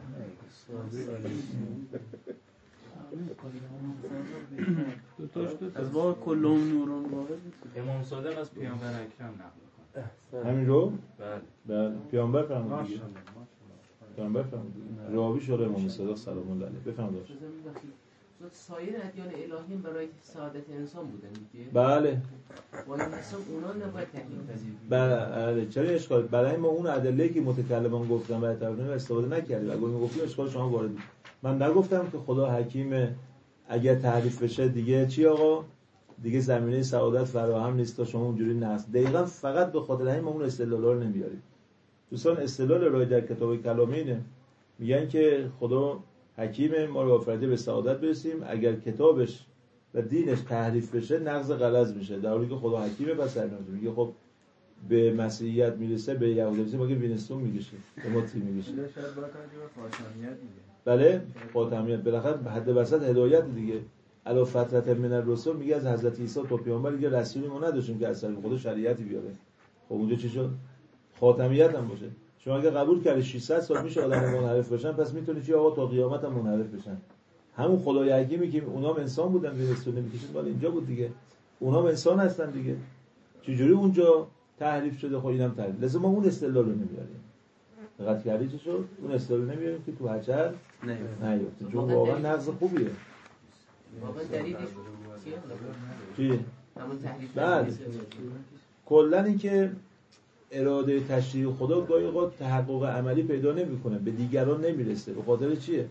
از با کلهم نورون وارد
امام صادق از پیامبر اکرم نقل می‌کنه.
همین رو؟
بله.
بله پیامبر فرمود دیگه. پیامبر فرمود. راوی شده امام صادق سلام الله علیه. بفرمایید.
سایر ادیان الهی برای سعادت انسان بودن دیگه.
بله.
با این حساب اونا نباید تکلیف پذیر.
بله چرا اشکال؟ برای ما اون ادله‌ای که متکلمان گفتن برای تبیین استفاده نکردیم. اگه میگفتیم اشکال شما وارد. من نگفتم که خدا حکیمه، اگر تعریف بشه دیگه چی آقا؟ دیگه زمینه سعادت فراهم نیست تا شما اونجوری نصب. دقیقاً فقط به خاطر همین ما اون استدلالا رو نمیاریم. دوستان استدلال رای در کتاب کلامه اینه، میگن که خدا حکیمه، ما رو آفریده به سعادت برسیم، اگر کتابش و دینش تحریف بشه نقض غلظ میشه، در حالی که خدا حکیمه پس سرنوشت میگه خب به مسیحیت میرسه، به یهودی میرسه مگه وینستون میگشه، به ما تی میگشه.
شاید باید کنه خاتمیت میگه.
بله خاتمیت بالاخره حد وسط هدایت دیگه. علا فترت من الرسول میگه از حضرت عیسی تا پیامبر دیگه رسولی ما نداشتیم که اصلا خدا شریعتی بیاره. خب اونجا چی شد؟ خاتمیت هم باشه. شما اگه قبول کردی ششصد سال میشه آدم منحرف بشن، پس میتونی چی آقا تا قیامت هم منحرف بشن. همون خدای حکیمی که اونام انسان بودن ویرستونه میکشید مال اینجا بود دیگه، اونام انسان هستن دیگه، چجوری اونجا تحریف شده؟ خب اینم تحریف. لازم ما اون استدلال رو نمیاریم. دقت کردی چه شد؟ اون استدلال رو نمیاریم که تو حجر نیفته، چون واقعا نقض خوبیه.
واقعا دلیلش
چیه؟
همون تحریف.
بعد کلا اینکه اراده تشریع خدا گاهی اوقات تحقق عملی پیدا نمیکنه، به دیگران نمیرسه. به خاطر چیه؟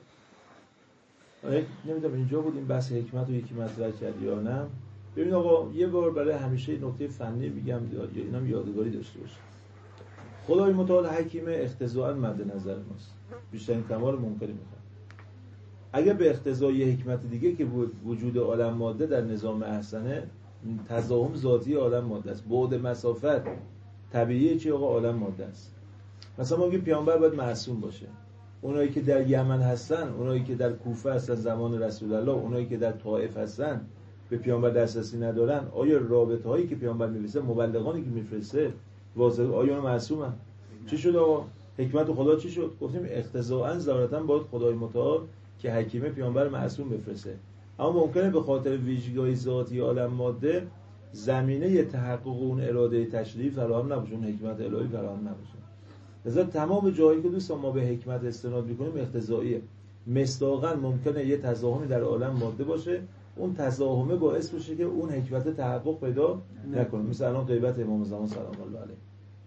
نمیدونم اینجا بود این بحث حکمت رو یکی مطرح کرد یا نه. ببین آقا یه بار برای همیشه نکته فنی میگم، اینم یادگاری داشته باشه. خدای متعال حکیم اختزاء مد نظر ماست، بیشترین کمال ممکنی میخواد. اگر به اختزاء یه حکمت دیگه که وجود عالم ماده در نظام احسنه، تزاحم ذاتی عالم ماده است، بعد مسافت طبیعیه چی آقا عالم ماده است. مثلا ما میگیم پیامبر باید معصوم باشه. اونایی که در یمن هستن، اونایی که در کوفه هستن زمان رسول الله، اونایی که در طائف هستن به پیامبر دسترسی ندارن، آیا رابطه هایی که پیامبر میفرسته، مبلغانی که میفرسته واضح آیا اون معصومن؟ چی شد آقا؟ حکمت خدا چی شد؟ گفتیم اقتضاءً ضرورتاً باید خدای متعال که حکیمه پیامبر معصوم بفرسته، اما ممکنه به خاطر ویژگی‌های ذاتی عالم ماده زمینه تحقق اون اراده تشریف فراهم نباشه، اون حکمت الهی فراهم نباشه. لذا تمام جایی که دوستان ما به حکمت استناد می‌کنیم اقتضاییه. مصداقاً ممکنه یه تزاحمی در عالم ماده باشه، اون تزاحمه باعث بشه که اون حکمت تحقق پیدا نکنه. مثل الان غیبت امام زمان سلام الله علیه.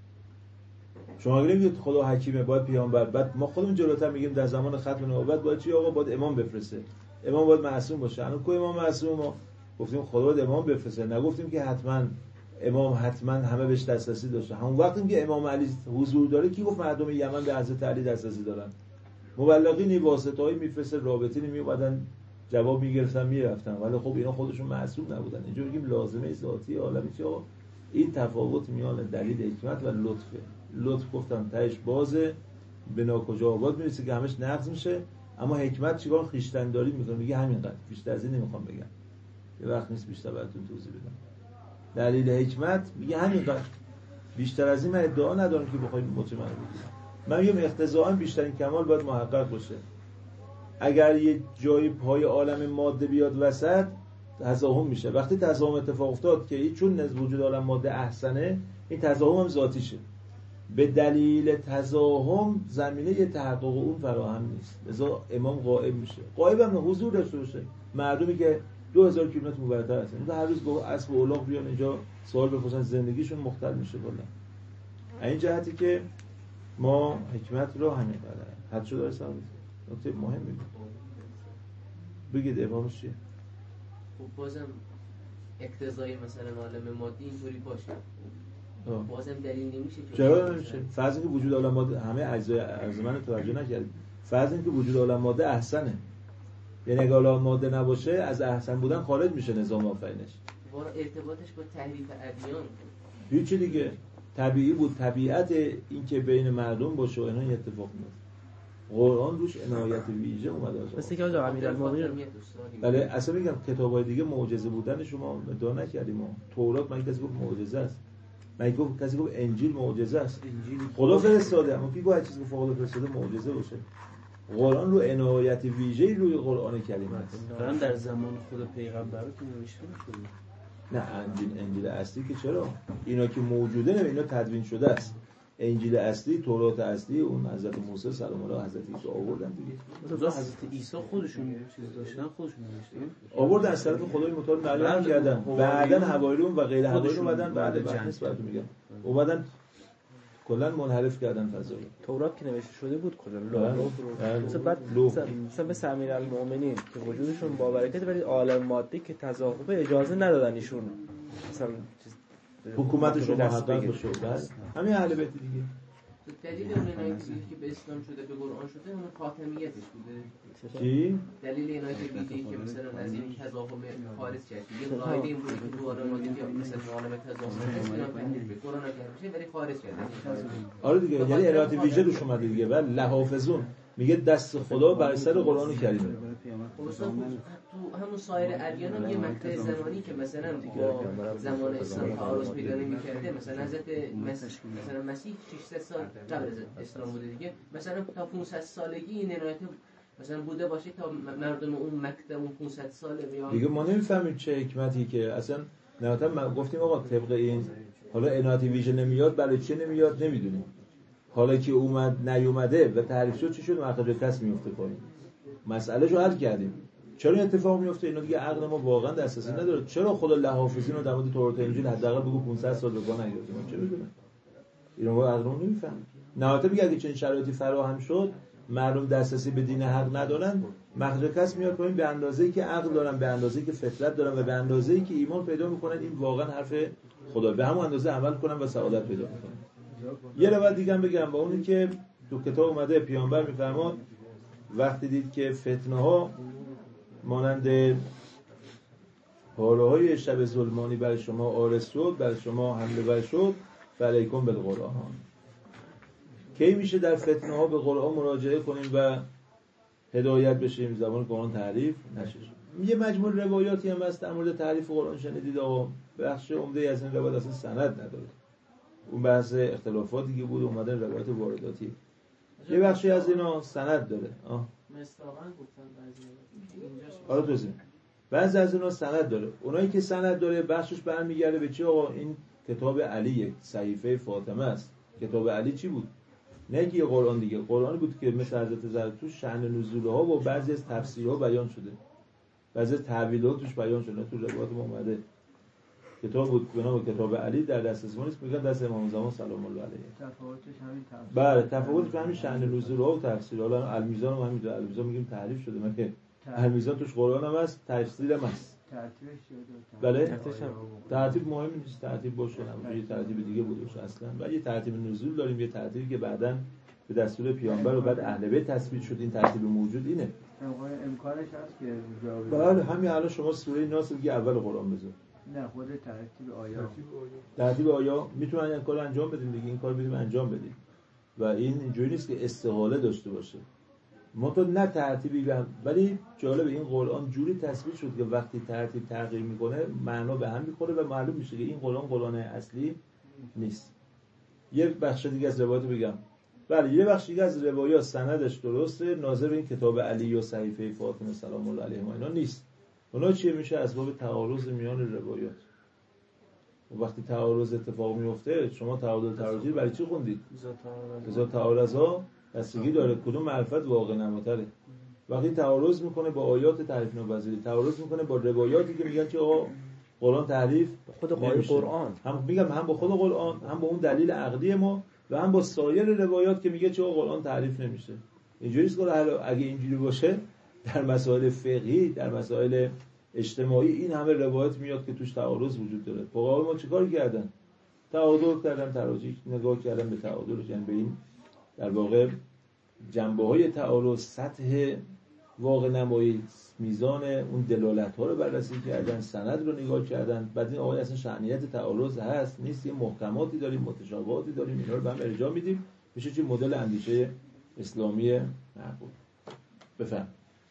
شما اگه میگید خدا حکیمه باید پیامبر، بعد ما خودمون جلوتر میگیم در زمان ختم نبوت باید چی آقا؟ باید امام بفرسته، امام باید معصوم باشه. الان کو امام معصوم؟ ما گفتیم خدا باید امام بفرسته، نگفتیم که حتما امام حتما همه بهش دسترسی داشته. همون وقتی که امام علی حضور داره کی گفت مردم یمن به حضرت علی دسترسی دارن؟ مبلغینی واسطه‌ای میفرسته، رابطینی میومدن جواب میگرفتن میرفتن، ولی خب اینا خودشون معصوم نبودن. اینجا میگیم لازمه ذاتی عالمی چه آقا؟ این تفاوت میان دلیل حکمت و لطفه. لطف گفتم تهش بازه، به ناکجا آباد میرسه که همش نقض میشه، اما حکمت چیکار؟ خویشتن‌داری میکنه، میگه همینقدر، بیشتر از این نمیخوام بگم، یه وقت نیست بیشتر براتون توضیح بدم. دلیل حکمت میگه همینقدر، بیشتر از این من ادعا ندارم که بخواید مطمئن بگید. من میگم اقتضاءً بیشترین کمال باید محقق باشه. اگر یه جای پای عالم ماده بیاد وسط تزاحم میشه. وقتی تزاحم اتفاق افتاد که چون نزد وجود عالم ماده احسنه، این تزاحم هم ذاتیشه. به دلیل تزاحم زمینه یه تحقق اون فراهم نیست، لذا امام غائب میشه. غائب هم حضور داشته باشه، مردمی که دو هزار کیلومتر مورد هستن هر روز با اسب و الاغ بیان اینجا سوال بپرسن، زندگیشون مختل میشه کلا. این جهتی که ما حکمت رو همین قدر حد شده داره ثابت. نکته مهم میگم بگید امامش چیه؟
خب بازم اقتضای مثلا عالم مادی اینطوری باشه، بازم دلیل نمیشه که
چرا نمیشه؟ فرض اینکه وجود عالم ماده همه اجزای ارزمن توجه نکردید. فرض اینکه وجود عالم ماده احسنه، یعنی اگه عالم ماده نباشه از احسن بودن خارج میشه نظام آفرینش.
وارا ارتباطش با تحریف ادیان
هیچ دیگه طبیعی بود، طبیعت این که بین مردم باشه و اینا این اتفاق میفته. قرآن روش عنایت ویژه اومده است.
مثل که آقا امیرالمومنین
بله اصلا میگم کتابای دیگه معجزه بودن شما ادعا نکردیم. ما تورات من کسی گفت معجزه است، من گفت کسی گفت انجیل معجزه است. خدا فرستاده، اما کی گفت هر چیزی که خدا فرستاده معجزه باشه؟ قرآن رو عنایت ویژه‌ای روی قرآن کریم است.
قرآن در زمان خود پیغمبر که نوشته شده.
نه انجیل انجیل اصلی که چرا؟ اینا که موجوده نه، اینا تدوین شده است. انجیل اصلی، تورات اصلی اون حضرت موسی سلام الله حضرت عیسی آوردن دیگه.
حضرت عیسی خودشون چیز داشتن، خودشون نوشتن.
آوردن از طرف خدای متعال نقل کردن. بعداً حواریون و غیر حواریون اومدن بعد بحث براتون میگم. اومدن کلا منحرف کردن فضا رو.
تورات که نوشته شده بود کلا لوح مثلا بعد مثلا به امیرالمومنین که وجودشون با برکت ولی عالم مادی که تزاحم اجازه ندادن ایشون مثلا
حکومتشون محقق بشه. بعد همین اهل بیت دیگه.
دلیل اون اینایی که به اسلام شده به قرآن شده اون خاتمیتش بوده.
چی؟
دلیل اینایی که میگه که مثلا از این تزاحم خارج کرد. یه قاعده این بود که تو عالم مادی یا مثلا عالم تزاحم اسلام تحلیل به قرآن کرد میشه ولی خارج کرد.
آره دیگه، یعنی ارائه ویژه روش اومده دیگه. و لحافظون میگه دست خدا بر سر قرآن کریمه.
تو همون سایر ادیان هم یه مقطع زمانی که مثلا با زمان اسلام تعارض پیدا نمی‌کرده، مثلا حضرت مثلا مسیح ششصد سال قبل از اسلام بوده دیگه، مثلا تا پانصد سالگی این عنایت مثلا بوده باشه تا مردم اون مقطع اون پانصد ساله بیان
دیگه. ما نمی‌فهمیم چه حکمتی که اصلا نهایتا ما گفتیم آقا طبق این حالا عنایت ویژه نمیاد، برای چه نمیاد نمیدونیم. حالا که اومد نیومده و تعریف شد چی شد؟ مخرج کس میفته پایین. مسئله‌شو حل کردیم. چرا این اتفاق میفته؟ اینا دیگه عقل ما واقعا دسترسی نداره. چرا خدا لحافظین رو در مورد تورات و انجیل حداقل بگو پانصد سال به پا نگرفته؟ من چه میدونم؟ اینا ما عقلمون نمیفهمه. نهایتا میگه اگه چنین شرایطی فراهم شد، مردم دسترسی به دین حق ندارن، مخرج کس میاد پایین به اندازه‌ای که عقل دارن، به اندازه‌ای که فطرت دارن و به اندازه‌ای که ایمان پیدا میکنن این واقعا حرف خدا، به همون اندازه عمل کنن و سعادت پیدا میکنن. یه روایت دیگه هم بگم با اونی که تو کتاب اومده، پیامبر میفرماد وقتی دید که فتنه ها مانند حاله های شب ظلمانی بر شما آرس شد، بر شما حمله ور شد، فعلیکم بالقرآن. کی میشه در فتنه ها به قرآن مراجعه کنیم و هدایت بشیم؟ زبان قرآن تعریف نشه. یه مجموع روایاتی هم هست در مورد تعریف قرآن شنیدید آقا، بخش عمده از این روایات اصلا سند نداره. اون بحث اختلافاتی که بود اومدن روایت وارداتی، یه بخشی از اینا سند داره. آه
مستاقاً گفتن بعضی اینجاش
آره توضیح. بعضی از اینا سند داره. اونایی که سند داره بخشش برمیگرده به چی آقا؟ این کتاب علی، صحیفه فاطمه است. کتاب علی چی بود؟ نه یه قرآن دیگه، قرآنی بود که مثل حضرت زرتشت شأن نزولها و بعضی از تفسیرها بیان شده، بعضی از تعویلات توش بیان شده، تو روایات ما اومده. کتاب بود به نام کتاب علی، در دست ما نیست، میگن دست امام زمان سلام الله علیه.
تفاوتش همین تفسیر.
بله تفاوتش همین شأن نزولها و تفسیر. حالا المیزان هم همین، المیزان میگیم تعریف شده، مگه المیزان توش قرآن هم هست، تفسیر هم هست.
ترتیبش شده.
بله ترتیب مهم نیست، ترتیب باشه هم یه ترتیب دیگه بود باشه اصلا. و یه ترتیب نزول داریم، یه ترتیبی که بعداً به دستور پیامبر و بعد اهل بیت تثبیت شد. این ترتیب موجود اینه.
امکانش هست که
بله همین الان شما سوره ناس دیگه اول قرآن بذار.
نه خود ترتیب آیات.
ترتیب آیات میتونن این کارو انجام بدیم دیگه، این کارو بدیم انجام بدیم. و این اینجوری نیست که استحاله داشته باشه. ما تو نه ترتیبی بهم، ولی جالب این قرآن جوری تصویر شد که وقتی ترتیب تغییر میکنه معنا به هم میخوره و معلوم میشه که این قرآن قرآن اصلی نیست. یه بخش دیگه از روایات بگم. بله یه بخش دیگه از روایات سندش درسته، ناظر به این کتاب علی و صحیفه فاطمه سلام الله علیها اینا نیست. اونا چیه میشه؟ اسباب تعارض میان روایات. و وقتی تعارض اتفاق میفته، شما تعارض تراجی برای چی خوندید؟ ذات تعارضا بستگی داره کدوم معرفت واقع نماتره. وقتی تعارض میکنه با آیات تعریف ناپذیری، تعارض میکنه با روایاتی که میگن که آقا قرآن تعریف
خود قرآن،
هم میگم هم با خود قرآن، هم با اون دلیل عقلی ما و هم با سایر روایات که میگه چه قرآن تعریف نمیشه. اینجوریه که اگه اینجوری باشه در مسائل فقهی، در مسائل اجتماعی این همه روایت میاد که توش تعارض وجود داره. فقها ما چیکار کردن؟ تعادل کردن، تراجیح نگاه کردن به تعادل، یعنی به این در واقع جنبه‌های تعارض، سطح واقع نمایی، میزان اون دلالت‌ها رو بررسی کردن، سند رو نگاه کردن. بعد این آقای اصلا شأنیت تعارض هست نیست، یه محکماتی داریم، متشابهاتی داریم، اینا رو به هم ارجاع میدیم، میشه چه مدل اندیشه اسلامی معقول. بفهم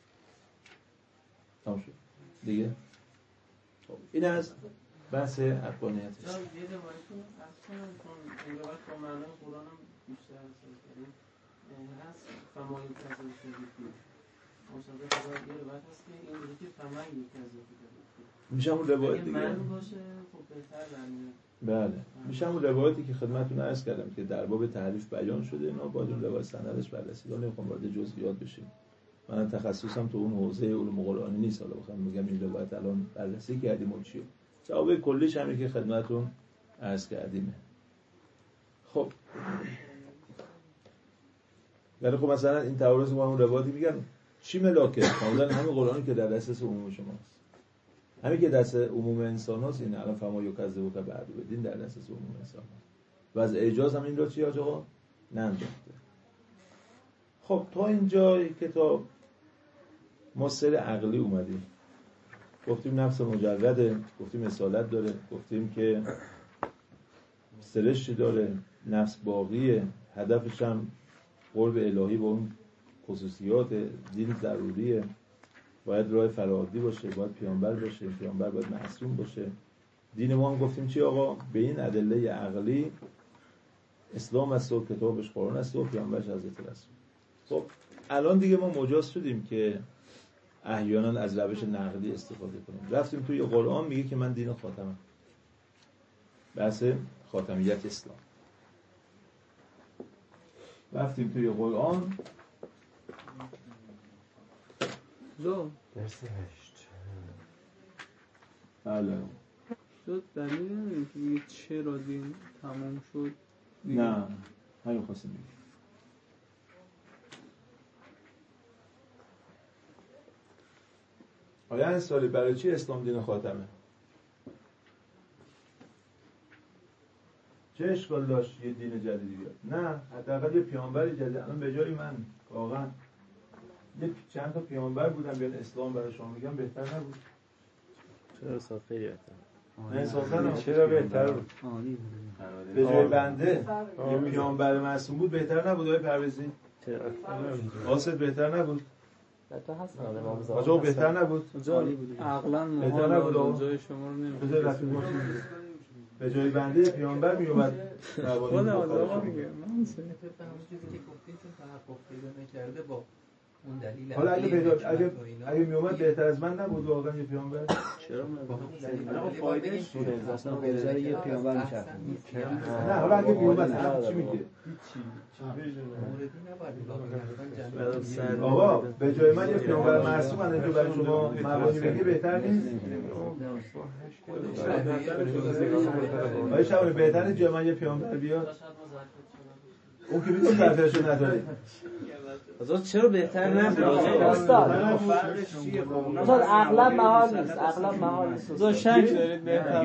تمام شد دیگه. خب این از بحث عقلانیتش.
یه روایتون اصلا چون این روایت با معنای قرآن هم بیشتر هست، هست فمایی که از این شدید مصادف باید یه روایت هست که این روی که فمایی که از این شدید
میشه همون روایت دیگه
من باشه خب بهتر برمیاد.
بله میشه همون روایتی که خدمتتون عرض کردم که در باب تعریف بیان شده، اینا باید اون روایت سندش بررسی کنیم. نمیخوام وارد جزئیات بشیم، من تخصصم تو اون حوزه علوم قرآنی نیست، حالا بخوام میگم این روایت الان بررسی کردیم و چیه. جواب کلیش همین که خدمتتون عرض کردیم. خب ولی خب مثلا این تعارض با اون روایتی میگن چی ملاکه؟ کاملا همین قرآنی که در دسترس عموم شماست، همین که دست عموم انسان هاست. این الان فما یکذبک بعد بدین در دسترس عموم انسان هاست و از اعجاز هم این را چی آقا ننداخته. خب تا اینجا کتاب ما سر عقلی اومدیم، گفتیم نفس مجرده، گفتیم اصالت داره، گفتیم که سرشتی داره، نفس باقیه، هدفش هم قرب الهی با اون خصوصیات دین ضروریه، باید راه فرادی باشه، باید پیامبر باشه، پیامبر باید معصوم باشه. دین ما هم گفتیم چی آقا؟ به این ادله عقلی اسلام است و کتابش قرآن است و پیامبرش حضرت رسول. خب الان دیگه ما مجاز شدیم که احیانا از روش نقدی استفاده کنیم. رفتیم توی قرآن میگه که من دین خاتمم، بحث خاتمیت اسلام. رفتیم توی قرآن
دو
درس هشت
بله
شد دلیل نداریم که بگید چرا دین تمام شد.
نه همین خواستیم بگیم. آیا انصاری برای چی اسلام دین خاتمه؟ چه اشکال داشت یه دین جدیدی بیاد؟ نه حداقل یه پیامبری جدید. الان به جای من واقعا یه چند تا پیامبر بودن بیان اسلام برای شما میگم بهتر نبود؟
چرا اصلا خیلی بهتر؟
نه اصلا
چرا بهتر بود؟
به جای بنده یه پیامبر معصوم بود بهتر نبود؟ آقای پرویزی
چرا؟
قاصد بهتر نبود؟
حتی هستن امام
آجا
زمان
بهتر نبود؟
عقلا
بهتر
محال
نبود آقا؟
جای شما رو
بذار
نمیشه.
رفیق باشیم. به جای بنده یه پیامبر میومد
خود آدم میگه من سه
طبق همون چیزی که گفتین چون تحقق پیدا نکرده با اون دلیل
حالا اگه
عقلی
پیدا
حکمت
اگه
و اینا،
اگه میومد بهتر از من نبود واقعا یه پیامبر؟
چرا
با همون دلیل
من
عقلی باید بگیم
فایده
اصلا
به نظر یه پیامبر میشه.
نه حالا اگه میومد
نه،
چی میگه؟
موردی نباید نگاه کردن.
آقا به جای من یه پیامبر معصوم الان تو برای شما مبانی بگه بهتر نیست؟ آیا شبانه بهتر نیست جای من یه پیامبر بیاد؟ اون که میگه فرقشو نداره.
حضرت چرا بهتر نبود؟
استاد استاد عقلا محال نیست، عقلا محال نیست.
دو شک دارید بهتر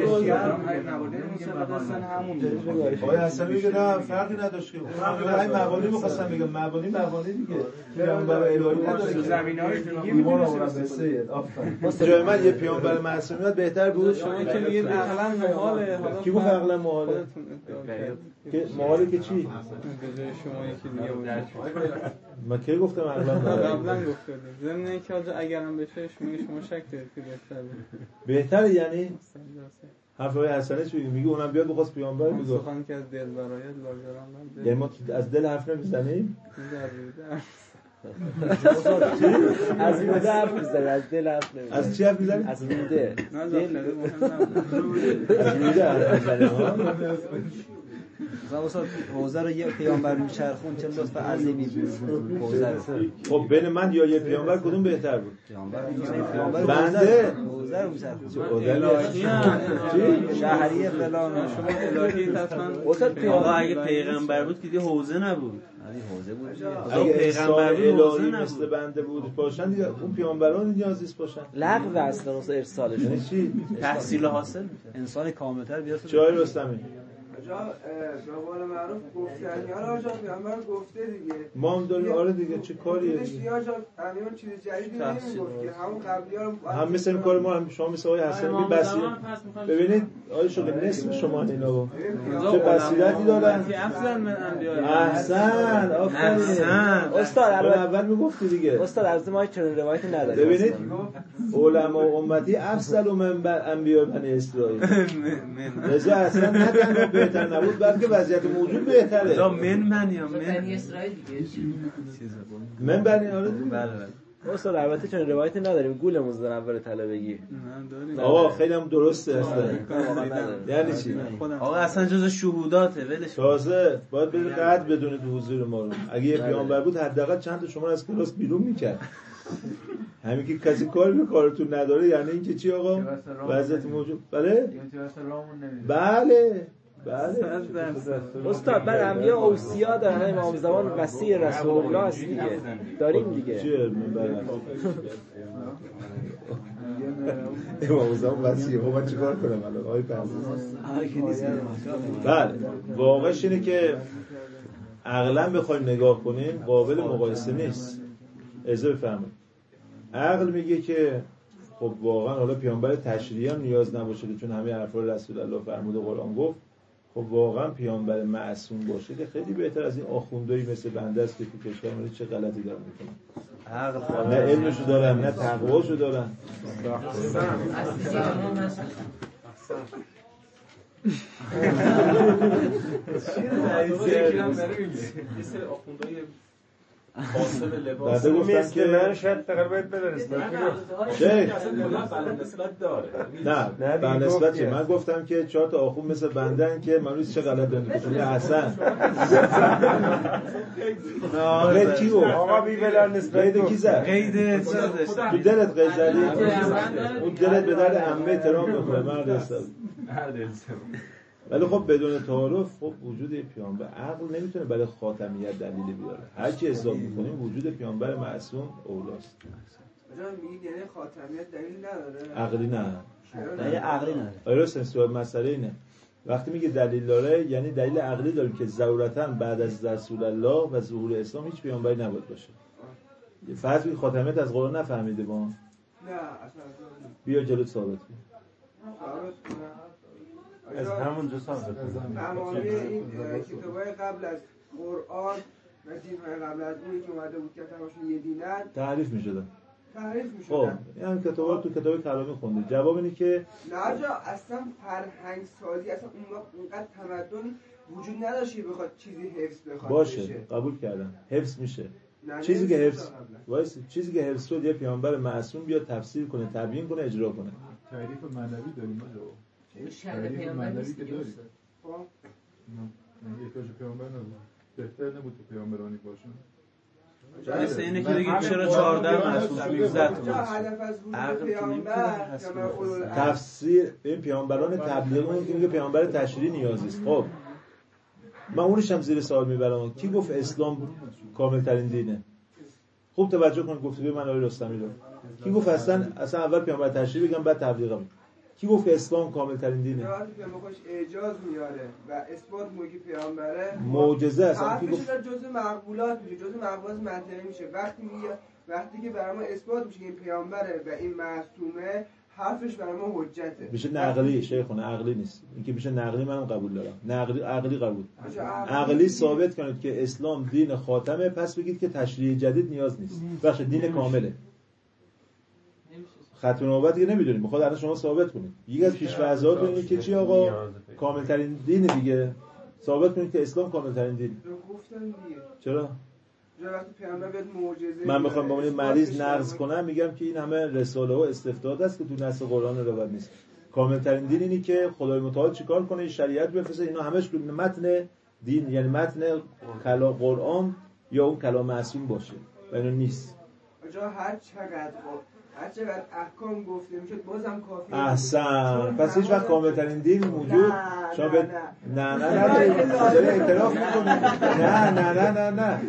آقای حسن میگه نه فرقی نداشت که همین مبانی می‌خواستم بگم مبانی مبانی دیگه پیامبر الهی نداره
زمینه‌های دیگه
ایمان آوردن به سید آفرین جای من یه پیامبر معصومیت بهتر بود.
شما که میگید عقلا محاله، حالا
کی گفت عقلا محاله؟
خودتون ادعا کردید.
که محاله که چی؟
به جای شما یکی دیگه بود.
من کی گفتم عقلا محاله؟
قبلا گفتید. ضمن اینکه آجا اگرم بشه شما شما شک دارید که بهتره.
بهتره یعنی حرف های حسنه چی میگه؟ اونم بیاد بخواست پیامبر میگه
سخن که از دل برایت لاجرم
یعنی ما از دل حرف نمیزنیم؟
از روده حرف میزنی، از دل حرف نمیزنی.
از چی حرف میزنی؟
از روده.
نه داخله مهم نبود.
از روده حرف میزنیم.
مثلا واسه حوزه رو یه پیامبر میچرخون چه لطف عظیمی بود حوزه رو.
خب بین من یا یه پیامبر کدوم بهتر بود؟
پیامبر
بنده
حوزه رو میچرخون
چی؟
شهری فلان
شما الهی حتما
آقا اگه پیغمبر بود که دیگه حوزه نبود.
علی حوزه بود.
اگه
پیغمبر
انسان
بود حوزه
الهی
نبود.
مثل بنده بود باشن دیگه اون پیامبران نیاز نیست باشن.
لغو اصلا واسه ارسالشون.
یعنی چی؟
تحصیل حاصل
انسان کاملتر بیاد.
چای رستمی
جا به قول معروف گفتنی ها را جا پیامبر گفته دیگه
ما هم داریم. آره دیگه چه کاریه دیگه
یا جا همین چیز جدیدی نمیگفت که همون قبلی ها رو
هم مثل این کار ما هم شما مثل آقای حسن بی بسیط ببینید آقای شغل نصف شما اینا چه بصیرتی دارن.
افضل من انبیاء
احسن آفرین
استاد
الان اول میگفتی دیگه.
استاد از ما چنین روایتی نداریم.
ببینید علما امتی افضل من انبیاء بنی اسرائیل. رضا اصلا نه تنها بهتر نبود بلکه وضعیت موجود بهتره.
دا من من یا من
بنی اسرائیل دیگه
من بنی آره
بله
استاد البته چنین روایتی نداریم. گولمون زدن اول طلا بگی.
آقا
آقا خیلی هم درسته اصلا. یعنی چی؟
آقا اصلا جز شهوداته ولش کن.
تازه باید بری قد بدونید حضور ما رو. اگه یه پیامبر بود حداقل چند تا شما رو از کلاس بیرون میکرد. همین که کسی کار به کارتون نداره یعنی اینکه چی آقا؟ وضعیت موجود. بله؟ بله. بله.
استاد بر انبیا اوصیا دارن. امام زمان وصی رسول الله است دیگه. داریم دیگه.
چیه من امام زمان وصیه. خب من چیکار کنم الان آقای پرسیز؟ بله واقعش اینه که عقلا بخوایم نگاه کنیم قابل مقایسه نیست. اجازه بفرمایید. عقل میگه که خب واقعا حالا پیامبر تشریعی هم نیاز نباشه چون همه حرفا رسول الله فرموده قرآن گفت. خب واقعا پیامبر معصوم باشه که خیلی بهتر از این آخوندایی مثل بنده است که تو کشور ما چه غلطی دارن میکنن. عقل نه علمشو دارن نه تقواشو دارن.
بعد گفتم که من شاید تقریبا بدونست
شیخ نه به نسبت چه من گفتم که چهار تا آخوند مثل بندن که من روز چه غلط دارم میکنم حسن قید کی گفت
آقا بی بلند نسبت
قید کی زد
قید
تو دلت قید زدی اون دلت به درد عمه ترام میکنه من رسال ولی خب بدون تعارف خب وجود پیامبر عقل نمیتونه برای خاتمیت دلیل بیاره. هر چی حساب میکنیم وجود پیامبر معصوم اولاست.
آجا میگید یعنی خاتمیت دلیل نداره؟
عقلی نه.
دلیل عقلی نداره.
آره سنسور مسئله اینه. وقتی میگه دلیل داره یعنی دلیل عقلی داره که ضرورتاً بعد از رسول الله و ظهور اسلام هیچ پیامبری نباید باشه. فرض بگیر خاتمیت از قرآن نفهمیده با؟
نه اصلا
بیا جلوت ثابت کن.
از همون جو ثابت
تمامی این کتابای قبل از قرآن و دین‌های قبل از اونی که اومده بود که همشون یه دینن
تعریف می‌شدن.
تعریف می‌شدن.
خب این کتابا رو تو کتاب کلامی خوندید. جواب اینه که
نه جا اصلا فرهنگ سازی اصلا اونقدر تمدن وجود نداشت بخواد چیزی حفظ بخواد
باشه
بشه.
قبول کردم حفظ میشه. چیزی که حفظ وایس چیزی که حفظ شد یه پیامبر معصوم بیاد تفسیر کنه تبیین کنه اجرا کنه.
تعریف معنوی داریم آجا.
شأن پیامبر نیست دیگه استاد.
خب
نه یکاش پیامبر نبود. بهتر نبود تو پیامبرانی باشن.
مثل اینه که بگیم چرا چهارده معصوم میگذت
هدف از وجود پیامبر
تفسیر این پیامبران تبلیغ این که میگه پیامبر تشریعی نیازی است. خب من اونش هم زیر سوال میبرم کی گفت اسلام کامل ترین دینه؟ خوب توجه کن گفتگوی من آقای رستمی رو. کی گفت اصلا اصلا اول پیامبر تشریعی بگم بعد تبلیغ. کی گفت اسلام کامل ترین دینه؟
وقتی پیامبر خودش اعجاز میاره و اثبات میگه پیامبره
معجزه اصلا کی گفت
جزء مقبولات میشه جزء مقبولات منطقی میشه وقتی میگه وقتی که برای ما اثبات میشه این پیامبره و این معصومه حرفش برای ما حجته
میشه نقلی شیخونه عقلی نیست اینکه میشه نقلی منم قبول دارم نقلی عقلی قبول عقلی ثابت کنید که اسلام دین خاتمه پس بگید که تشریع جدید نیاز نیست بخش دین کامله خط نوبت دیگه نمیدونیم میخواد الان شما ثابت کنید یکی از پیش‌فرض‌هاتون اینه که چی آقا کامل ترین دین دیگه ثابت کنید که اسلام کامل ترین دین
گفتن دیگه
چرا
وقتی پیامبر بیاد معجزه
من میخوام با من مریض نقض کنم میگم که این همه رساله و استفتاد است که تو نص قرآن روایت نیست کامل ترین دین اینی که خدای متعال چیکار کنه شریعت بفرسته اینا همش متن دین یعنی متن کلام قرآن یا اون کلام معصوم باشه و اینا نیست
آجا هر چقدر هر چقدر احکام گفته میشد بازم کافی
احسن پس هیچ وقت کامل ترین دین موجود شما به نه نه نه داره اعتراف میکنه نه نه نه نه نه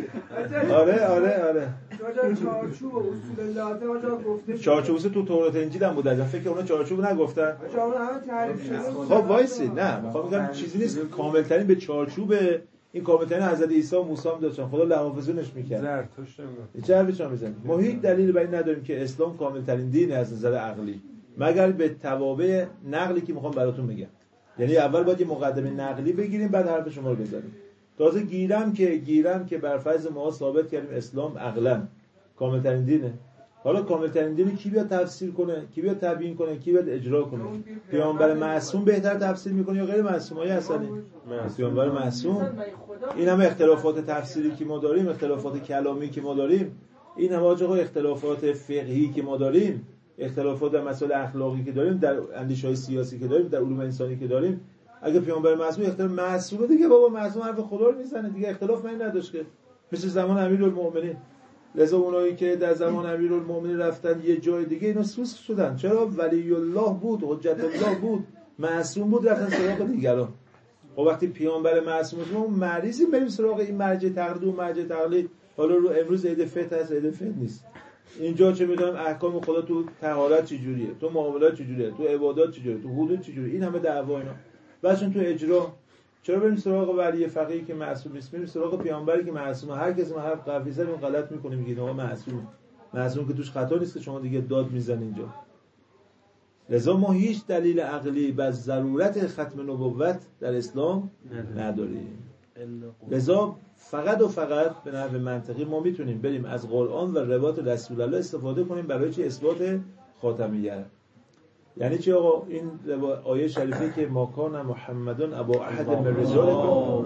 آره آره آره
آجا چارچوب و اصول لازم آجا گفته
چارچوب تو تورات انجیل هم بود از فکر اونا چارچوب نگفتن
آجا اون همه تعریف شده
خب وایسی نه میخوام بگم چیزی نیست کامل ترین به چارچوب این کامل ترین حضرت عیسی و موسی هم داشتن خدا لحافظونش میکرد
زرتشت هم
چه حرفی شما میزنید ما هیچ دلیلی برای نداریم که اسلام کامل ترین دین از نظر عقلی مگر به توابع نقلی که میخوام براتون بگم یعنی اول باید یه مقدمه نقلی بگیریم بعد حرف شما رو بزنیم تازه گیرم که گیرم که بر فرض ما ثابت کردیم اسلام عقلا کامل ترین دینه حالا کامل ترین دینی کی بیاد تفسیر کنه کی بیاد تبیین کنه کی بیاد اجرا کنه پیامبر معصوم بهتر تفسیر میکنه یا غیر معصوم های اصلی پیامبر معصوم این همه اختلافات تفسیری که ما داریم اختلافات کلامی که ما داریم این همه آقا اختلافات فقهی که ما داریم اختلافات در مسائل اخلاقی که داریم در اندیشه‌های سیاسی که داریم در علوم انسانی که داریم اگه پیامبر معصوم اختلاف معصومه دیگه بابا معصوم حرف خدا رو میزنه دیگه اختلاف من نداشت که مثل زمان امیرالمومنین لذا اونایی که در زمان امیرالمومنین رفتن یه جای دیگه اینا سوسک شدن چرا ولی الله بود حجت الله بود معصوم بود رفتن سراغ دیگران خب وقتی پیامبر معصوم بود ما مریضیم بریم سراغ این مرجع تقلید و مرجع تقلید حالا رو امروز عید فطر هست عید فطر نیست اینجا چه میدونم احکام خدا تو طهارت چه جوریه تو معاملات چه جوریه تو عبادات چه جوریه تو حدود چه جوریه این همه دعوا اینا بعدشون تو اجرا چرا بریم سراغ ولی فقیهی که معصوم نیست بریم سراغ پیامبری که معصومه هر کسی ما هر قفیزه اون غلط میکنه میگه آقا معصوم معصوم که توش خطا نیست که شما دیگه داد میزنید اینجا لذا ما هیچ دلیل عقلی بر ضرورت ختم نبوت در اسلام نداریم. لذا فقط و فقط به نحو منطقی ما میتونیم بریم از قرآن و روایات رسول الله استفاده کنیم برای چه؟ اثبات خاتمیت. یعنی چی آقا؟ این آیه شریفه که ما کان محمدون ابا احد من رجالکم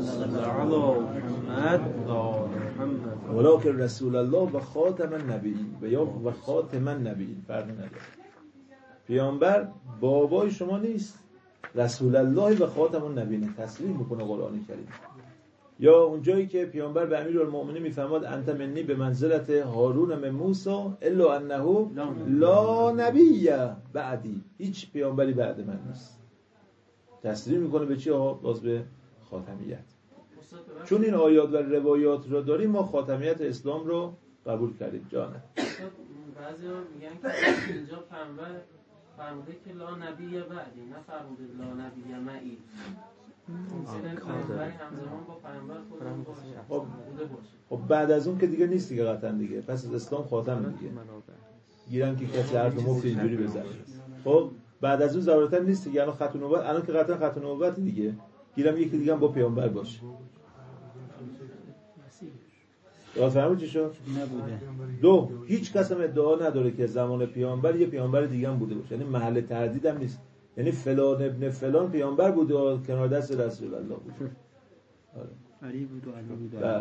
ولکن رسول الله و خاتم النبیین و یا و خاتم النبیین فرق نداره. پیامبر بابای شما نیست، رسول الله و خاتم النبیین تصریح میکنه قرآن کریم. یا اونجایی که پیامبر به امیرالمؤمنین میفرماد انت منی به منزلت هارون من موسی الا انه لا نبی بعدی، هیچ پیامبری بعد من نیست. تصریح میکنه به چی آقا؟ باز به خاتمیت. چون این آیات و روایات رو داریم ما خاتمیت اسلام رو قبول کردیم. جانه
بعضیا میگن که اینجا پیامبر فرموده که لا نبی بعدی، نه فرموده لا نبی معی. ممکنه پیامبری همزمان با پیامبر خودمون باشه.
خب بعد از اون که دیگه نیست دیگه قطعا دیگه. پس از اسلام خاتم دیگه. گیرن که کسی حرف مفت اینجوری بزنه. خب بعد از اون ضرورتا نیست دیگه. الان ختم نبوت، الان که قطعا ختم نبوت دیگه. گیرم یکی دیگه هم با پیامبر باشه. یا فهمید چی شد؟
نبوده.
دو، هیچ کس هم ادعا نداره که زمان پیامبر یه پیامبر دیگه هم بوده باشه. یعنی محل تردید هم نیست. یعنی فلان ابن فلان پیامبر بوده و کنار دست رسول الله بود. آره.
علی بود و علی بود.
بله.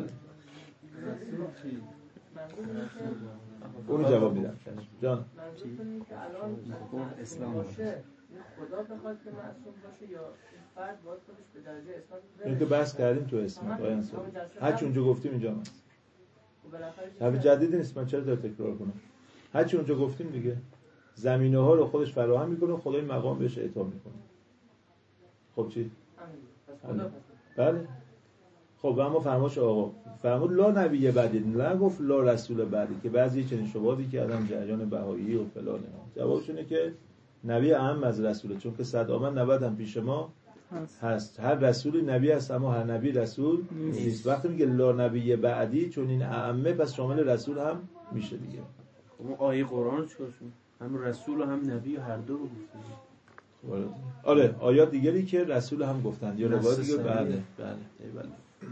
اونو جواب میدم. جان.
منظورتون که الان اسلام باشه، خدا بخواد که معصوم باشه یا فرد باید خودش به درجه اسلام برسه؟
این که بحث کردیم تو اسم آیان سال. هر چی اونجا گفتیم اینجا هست. حرف جدیدی نیست، من چرا داره تکرار کنم؟ هر چی اونجا گفتیم دیگه. زمینه ها رو خودش فراهم میکنه، خدای مقام بهش اعطا میکنه. خب چی؟ بله. خب اما فرماش آقا فرمود لا نبی بعدی، نه گفت لا رسول بعدی که بعضی چنین شبهاتی که آدم جریان بهایی و فلان اینا. جوابش اینه که نبی اهم از رسوله، چون که صد آمن نود هم پیش ما هست. هر رسولی نبی هست اما هر نبی رسول نیست. وقتی میگه لا نبی بعدی چون این اعمه پس شامل رسول هم میشه دیگه.
اون آیه قرآن چیکار شد؟ هم رسول و هم نبی و هر دو رو گفتن.
آره آیات دیگری که رسول هم گفتن یا روایت دیگه. بله بله بله.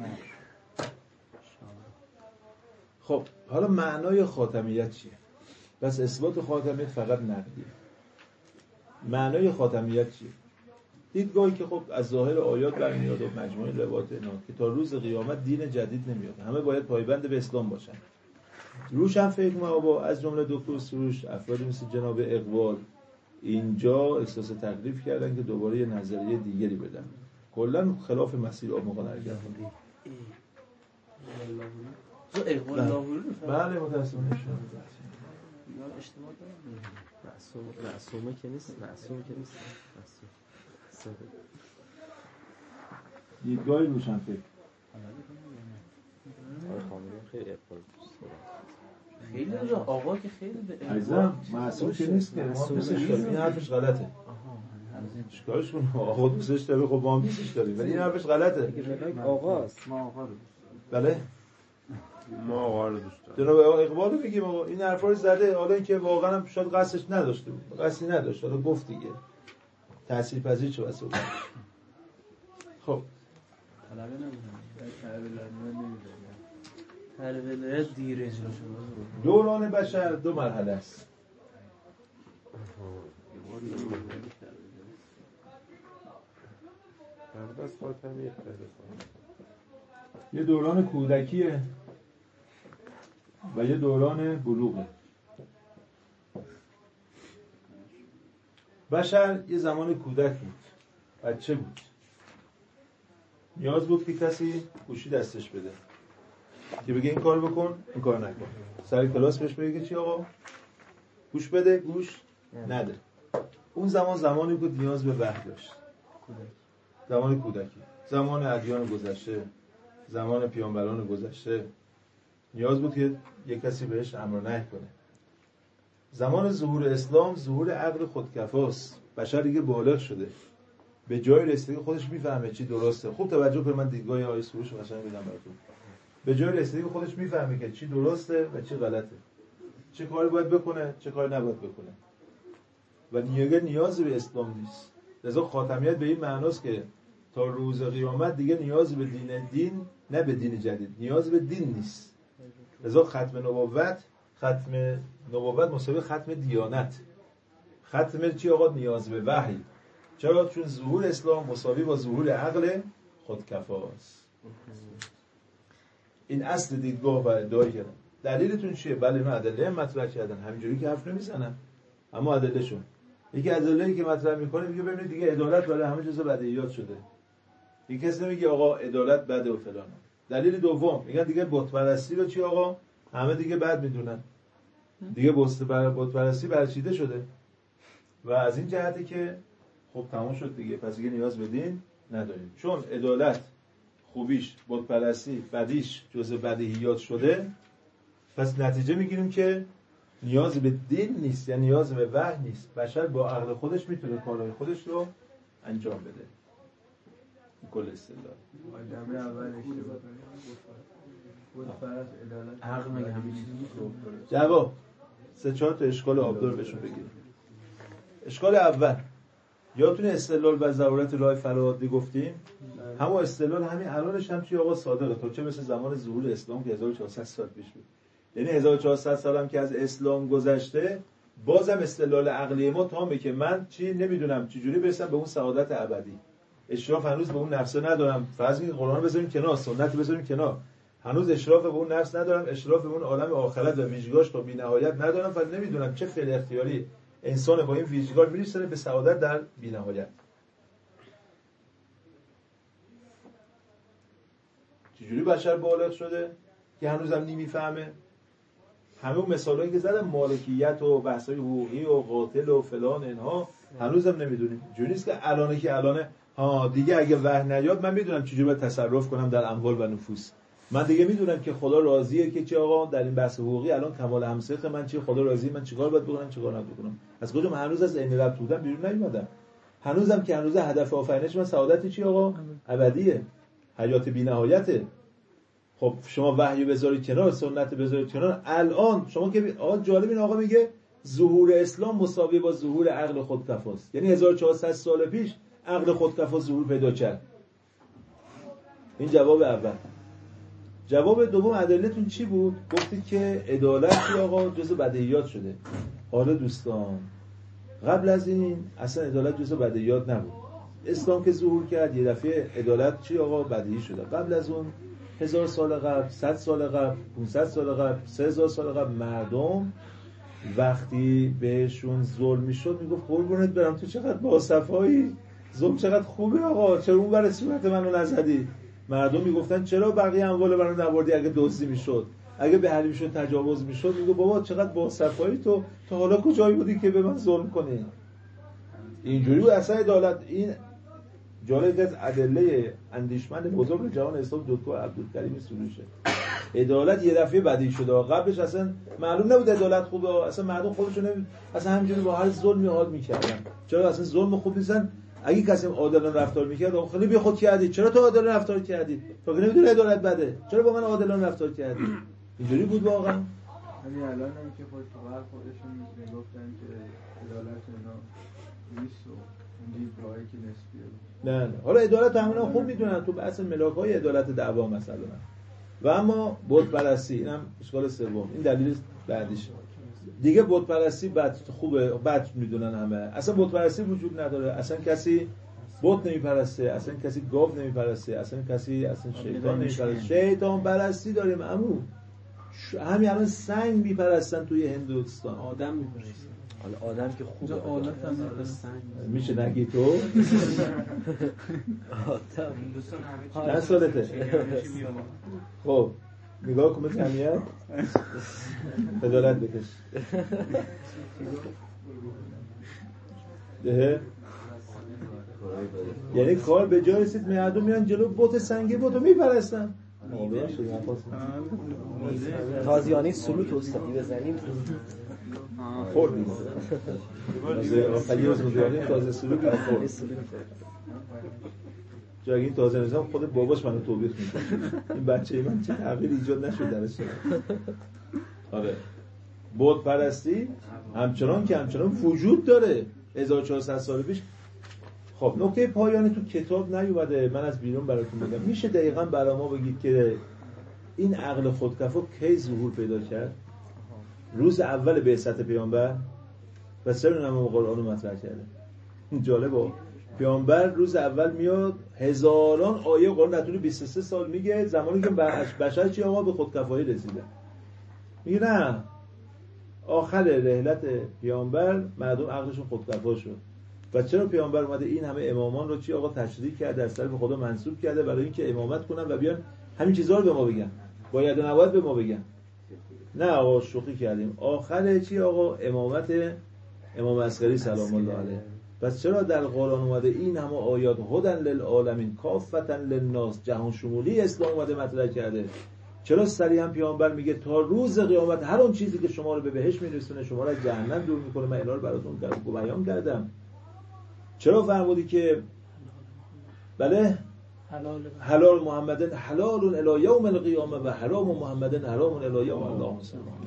خب حالا معنای خاتمیت چیه؟ پس اثبات خاتمیت فقط نقدیه. معنای خاتمیت چیه؟ دیدگاهی که خب از ظاهر آیات برمیاد و مجموعه روایات اینا که تا روز قیامت دین جدید نمیاد، همه باید پایبند به اسلام باشن. روش هم فکر ما از جمله دکتر سروش افرادی مثل جناب اقبال اینجا احساس تکلیف کردن که دوباره یه نظریه دیگری بدن، کلا خلاف مسیر آب حرکت کنن.
اقبال لاهوری
بله متأسفانه شما
اشتباه دارم. معصوم معصومه که نیست، معصوم که نیست. معصوم.
دیدگاهی روشن فکر.
آره خانم خیلی اقبال.
خیلی رو آقا که خیلی به
عزیزم معصوم که نیست که ما دوستش داریم. این حرفش غلطه. چیکارش کنم؟ آقا دوستش داره خب ما هم دوستش داریم، ولی این حرفش غلطه.
آقاست.
ما آقا رو.
بله.
ما آقا رو دوست داریم.
جناب اقبال رو بگیم آقا این حرفا رو زده، حالا اینکه واقعا هم شاید قصدش نداشته بود. قصدی نداشت، حالا گفت دیگه. تاثیرپذیر چه واسه بود. خب
طلبه نمیدونم.
هر ولایت دیر اجرا شده.
دوران بشر دو مرحله است. یه دوران کودکیه و یه دوران بلوغه. بشر یه زمان کودک بود، بچه بود، نیاز بود که کسی گوشی دستش بده که بگه این کار بکن این کار نکن. سر کلاس بهش بگه چی آقا گوش بده، گوش نده. اون زمان زمانی بود نیاز به وحی داشت، زمان کودکی، زمان ادیان گذشته، زمان پیامبران گذشته نیاز بود که یک کسی بهش امر و نهی کنه. زمان ظهور اسلام ظهور عقل خودکفاست. بشر دیگه بالغ شده، به جای رسیدگی خودش میفهمه چی درسته. خوب توجه کنید، من دیدگاه آیه سروش رو قشنگ میدم براتون. به جای رسیدگی خودش میفهمه که چی درسته و چی غلطه، چه کاری باید بکنه چه کاری نباید بکنه. و دیگه نیازی به اسلام نیست. لذا خاتمیت به این معناست که تا روز قیامت دیگه نیازی به دین دین نه به دین جدید، نیازی به دین نیست. لذا ختم نبوت ختم نبوت مساوی ختم دیانت. ختم چی آقا؟ نیاز به وحی. چرا؟ چون ظهور اسلام مساوی با ظهور عقل خودکفاست. این اصل دیدگاه و ادعای کردن. دلیلتون چیه؟ بله من ادله مطرح کردن، همینجوری که حرف نمیزنم، اما ادله شون. یکی ادله‌ای که مطرح میکنه میگه ببینید دیگه عدالت برای همه جزء بدیهیات شده. یک کسی نمیگه آقا عدالت بده و فلان. دلیل دوم میگن دیگه بت پرستی رو چی آقا؟ همه دیگه بد میدونن. دیگه بت پرستی برچیده شده. و از این جهته که خب تمام شد دیگه، پس دیگه نیاز به دین نداریم. چون عدالت خوبیش بت پرستی بدیش جزء بدیهیات شده، پس نتیجه میگیریم که نیاز به دین نیست، یعنی نیاز به وحی نیست. بشر با عقل خودش میتونه کارهای خودش رو انجام بده. کل استدلال
آدم اول اشتباه بود فرض عدالت
عقل مگه همین چیزی
جواب سه چهار تا اشکال آبدار بهشون بگیریم. اشکال اول، یادتونه استدلال و ضرورت راه فرادی گفتیم؟ همون استدلال همین الانش هم چی آقا صادقه، تا چه مثل زمان ظهور اسلام که هزار و چهارصد سال پیش بود. یعنی هزار و چهارصد سال هم که از اسلام گذشته، بازم استدلال عقلی ما تامه که من چی نمیدونم چجوری برسم به اون سعادت ابدی. اشراف هنوز به اون نفس ندارم. فرض کنید قرآن بذاریم کنار، سنت بذاریم کنار. هنوز اشراف به اون نفس ندارم، اشراف به اون عالم آخرت و ویژگاش تا بی‌نهایت ندارم، پس نمیدونم چه فعل اختیاری انسان با این ویژگار میرسه به سعادت در بی‌نهایت. چجوری بشر بالغ شده که هنوزم نمیفهمه؟ همه اون مثالایی که زدم، مالکیت و بحث‌های حقوقی و قاتل و فلان اینها، هنوزم نمیدونیم. جوری نیست که الانه که الانه ها دیگه اگه وحی نیاد من میدونم چجوری باید تصرف کنم در اموال و نفوس. من دیگه میدونم که خدا راضیه که چه آقا در این بحث حقوقی الان کمال همسخ من چی، خدا راضیه من چیکار باید بکنم چیکار نکنم. از کجا من هنوز از عین رب بودم بیرون نیومدم. هنوزم که هنوز هدف آفرینش من سعادت چی آقا؟ ابدیه، حیات بی‌نهایته. خب شما وحی بذارید کنار، سنت بذارید کنار، الان شما که آقا جالب این آقا میگه ظهور اسلام مساوی با ظهور عقل خودکفاست. یعنی هزار و چهارصد سال پیش عقل خودکفا ظهور پیدا کرد. این جواب اول. جواب دوم ادلتون چی بود؟ گفتید که عدالت آقا جزء بدیهیات شده. حالا دوستان قبل از این اصلا عدالت جزء بدیهیات نبود. اسلام که ظهور کرد یه دفعه عدالت چی آقا بدیهی شده. قبل از اون هزار سال قبل، صد سال قبل، پانصد سال قبل، سه هزار سال قبل مردم وقتی بهشون ظلم میشد میگفت قربونت برم تو چقدر باصفایی، ظلم چقدر خوبه آقا، چرا اون برای صورت منو نزدی؟ مردم میگفتن چرا بقیه اموال منو نبردی اگه دزدی میشد، اگه به حریم شد تجاوز میشد؟ میگه بابا چقدر باصفایی تو، تا حالا کجایی بودی که به من ظلم کنی؟ اینجوری بود اصلا عدالت. این جالب از ادله اندیشمند بزرگ جهان اسلام دکتر عبدالکریم سروشه. عدالت یه دفعه بدیهی شده. قبلش اصلا معلوم نبود عدالت خوبه، اصلا مردم خودشون نمی... اصلا همینجوری با هر ظلمی حال میکردن. چرا اصلا ظلم خوب نیستن؟ اگه کسی عادلانه رفتار میکرد آخه خیلی بی خود کردید، چرا تو عادلانه رفتار کردید؟ تو که نمیدونی عدالت بده، چرا با من عادلانه رفتار کردید؟ اینجوری بود واقعا.
همین الان هم که خود تو هر خودشون میگفتن که عدالت اینا نیست و اون دیدگاهی که نسبیه.
نه نه حالا عدالت همون خوب میدونن تو بحث ملاک‌های عدالت دعوا مثلا. و اما بت پرستی اینم اشکال سوم. این دلیل بعدیش دیگه بت پرستی بد خوبه، بد میدونن همه. اصلا بت پرستی وجود نداره، اصلا کسی بت نمیپرسته، اصلا کسی گاو نمیپرسته، اصلا کسی اصلا شیطان نمیپرسته. شیطان پرستی داریم عمو. همین الان سنگ میپرستن توی هندوستان،
آدم میپرستن.
حالا آدم که خوبه،
آدم هم میپرستن.
میشه نگی تو؟ آدم نه سالته. خب نگاه کن به جمعیت عدالت بکش. ده یعنی کار به جای رسید مردم میرن جلو بت سنگی بتو میپرستن.
تازیانی سلوک استادی بزنیم
خوردیم آخری روز مداریم تازه سلوک خوردیم. جا اگه این تازه نظام خود باباش منو توبیخ میکنه این بچه من چه تغییر ایجاد نشد درش. آره بت پرستی همچنان که همچنان وجود داره. هزار و چهارصد سال پیش. خب نکته پایانی تو کتاب نیومده، من از بیرون براتون بگم. میشه دقیقاً برای ما بگید که این عقل خودکفا کی ظهور پیدا کرد؟ روز اول بعثت پیامبر. و چرا نمام قرآن رو مطرح کرده؟ جالبه. پیامبر روز اول میاد، هزاران آیه قرآن در طول بیست و سه سال میگه زمانی که بشر چی آقا به خودکفایی رسیده. میگه نه، آخر رحلت پیامبر مردم عقلشون خودکفا شد. و چرا پیامبر اومده این همه امامان رو چی آقا تشریح کرده، از طرف خدا منصوب کرده برای اینکه امامت کنن و بیان همین چیزا رو به ما بگن، باید و نباید به ما بگن. نه آقا شوخی کردیم، آخر چی آقا امامت امام عسکری سلام الله علیه. پس چرا در قرآن اومده این همه آیات هدن للعالمین کافتن للناس، جهان شمولی اسلام اومده مطرح کرده؟ چرا صریحا پیامبر میگه تا روز قیامت هر اون چیزی که شما رو به بهشت میرسونه شما رو از جهنم دور میکنه، من اینا رو براتون بیان کردم. چرا فرمودی که بله
حلال
حلال محمدن حلال الی یوم القیامه و حرام محمدن حرام الی یوم الله.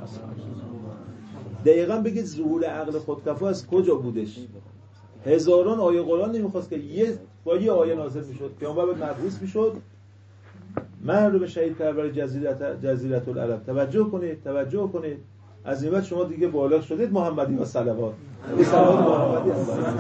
دقیقاً بگید ظهور عقل خودکفا از کجا بودش؟ هزاران آیه قرآن نمیخواست که یه با یه آیه نازل میشد، پیامبر به مبعوث میشد، من رو به شهید پرور جزیرت جزیرت العرب. توجه کنید توجه کنید از این بعد شما دیگه بالغ شدید محمدی و صلوات به صلوات محمدی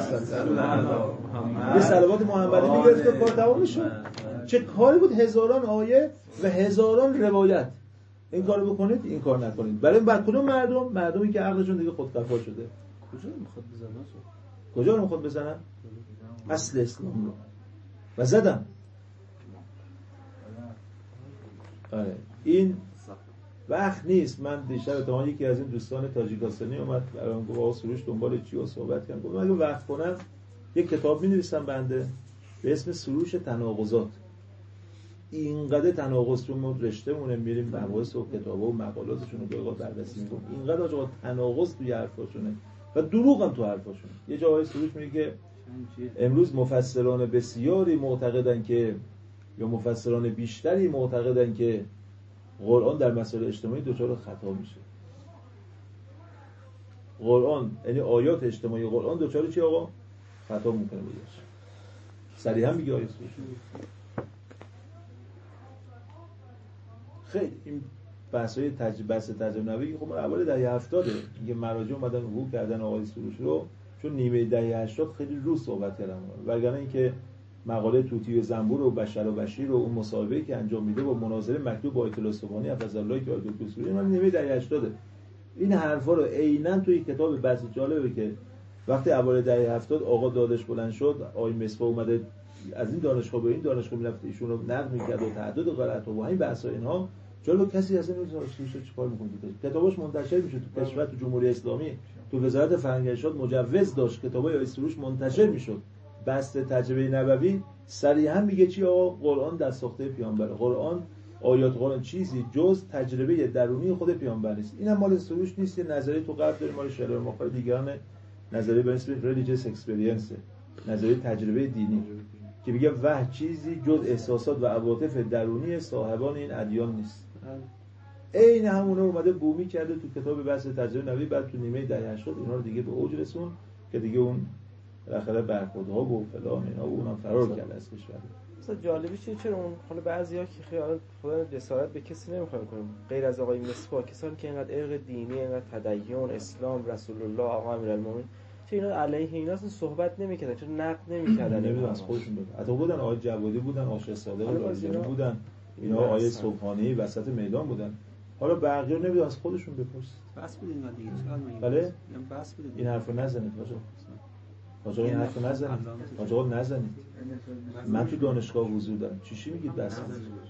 به صلوات محمدی میگرفت که کار تمام میشد. چه کاری بود؟ هزاران آیه و هزاران روایت. این کارو بکنید این کار نکنید. برای بر کدوم مردم؟ مردمی که عقلشون دیگه خودکفا شده.
کجا میخواد بزنن؟
کجا رو میخواد بزنن؟ اصل اسلام رو. و زدن. آره این وقت نیست. من دیشب تا یکی از این دوستان تاجیکستانی اومد برام گفت آقا سروش دنبال چی و صحبت کردم. گفتم اگه وقت کنم یک کتاب می‌نویسم بنده به اسم سروش تناقضات. اینقدر تناقض تو ما رشته‌مونه، میریم مباحث و کتابا و مقالاتشون رو گاهی بررسی می‌کنیم. اینقدر آقا تناقض توی حرفاشونه و دروغ هم تو حرفاشونه. یه جایی سروش میگه که امروز مفسران بسیاری معتقدن که یا مفسران بیشتری معتقدن که قرآن در مسائل اجتماعی دچار خطا میشه. قرآن یعنی آیات اجتماعی قرآن دچار چی آقا؟ خطا میکنه بودش. صریحا میگه آیه سروش. خیلی این بحث‌های تجربه بحث ترجمه نویسی خب اول دهه هفتاد میگه مراجع اومدن حقوق کردن آقای سروش رو، چون نیمه دهه هشتاد خیلی رو صحبت کردن. وگرنه اینکه مقاله توتی و زنبور و بشر و بشیر و اون مصاحبه‌ای که انجام میده با مناظره مکتوب با آیت الله سبحانی حفظ‌الله که آیت الله من نیمه دهه هشتاد این حرفا رو عیناً توی کتاب بحث جالبه که وقتی اوایل دهه هفتاد آقا دادش بلند شد، آقای مصباح اومده از این دانشگاه به این دانشگاه میرفت ایشون رو نقد می‌کرد و تعدد غلط و همین بحثا اینها جلو کسی اصلا نمی‌دونه چی چیکار می‌کنه. کتابش منتشر میشه تو کشور، تو جمهوری اسلامی، تو وزارت فرهنگ ارشاد مجوز داشت کتابای آیه سروش منتشر میشد. بحث تجربه نبوی صریحا میگه چی آقا؟ قرآن در ساخته پیامبر. قرآن آیات قرآن چیزی جز تجربه درونی خود پیامبر نیست. اینم مال سروش نیست، یه نظریه تو غرب داره مال شلر ماخال دیگران، نظریه به اسم religious experience، نظریه تجربه دینی که میگه وحی چیزی جز احساسات و عواطف درونی صاحبان این ادیان نیست. عین همون رو اومده بومی کرده تو کتاب بحث تجربه نبوی، بعد تو نیمه دهه هشتاد اینا رو دیگه به اوج رسون که دیگه اون بالاخره برخوردها و فلان اینا و اونم فرار کرده از کشور.
مثلا جالبی چیه چرا اون حالا بعضیا که خیال خدا جسارت به کسی نمیخواد کنه غیر از آقای مصباح، کسانی که اینقدر عرق دینی، اینقدر تدین، اسلام، رسول الله، آقا امیرالمومنین، چه اینا علیه اینا اصلا صحبت نمیکردن، چرا نقد نمیکردن؟
نمیدونم از خودشون بگن. حتی بودن آقای جوادی بودن، آشر صادق رازیانی بودن، اینا آقای صبحانی وسط میدان بودن. حالا بقیه نمیدونم از خودشون بپرس.
بس بود اینا دیگه چقدر میگن؟
بله
بس بود
این حرفو نزنید باشه. آقا این حرفو نزنید. آقا نزنید. من تو دانشگاه حضور دارم. چی میگید بس؟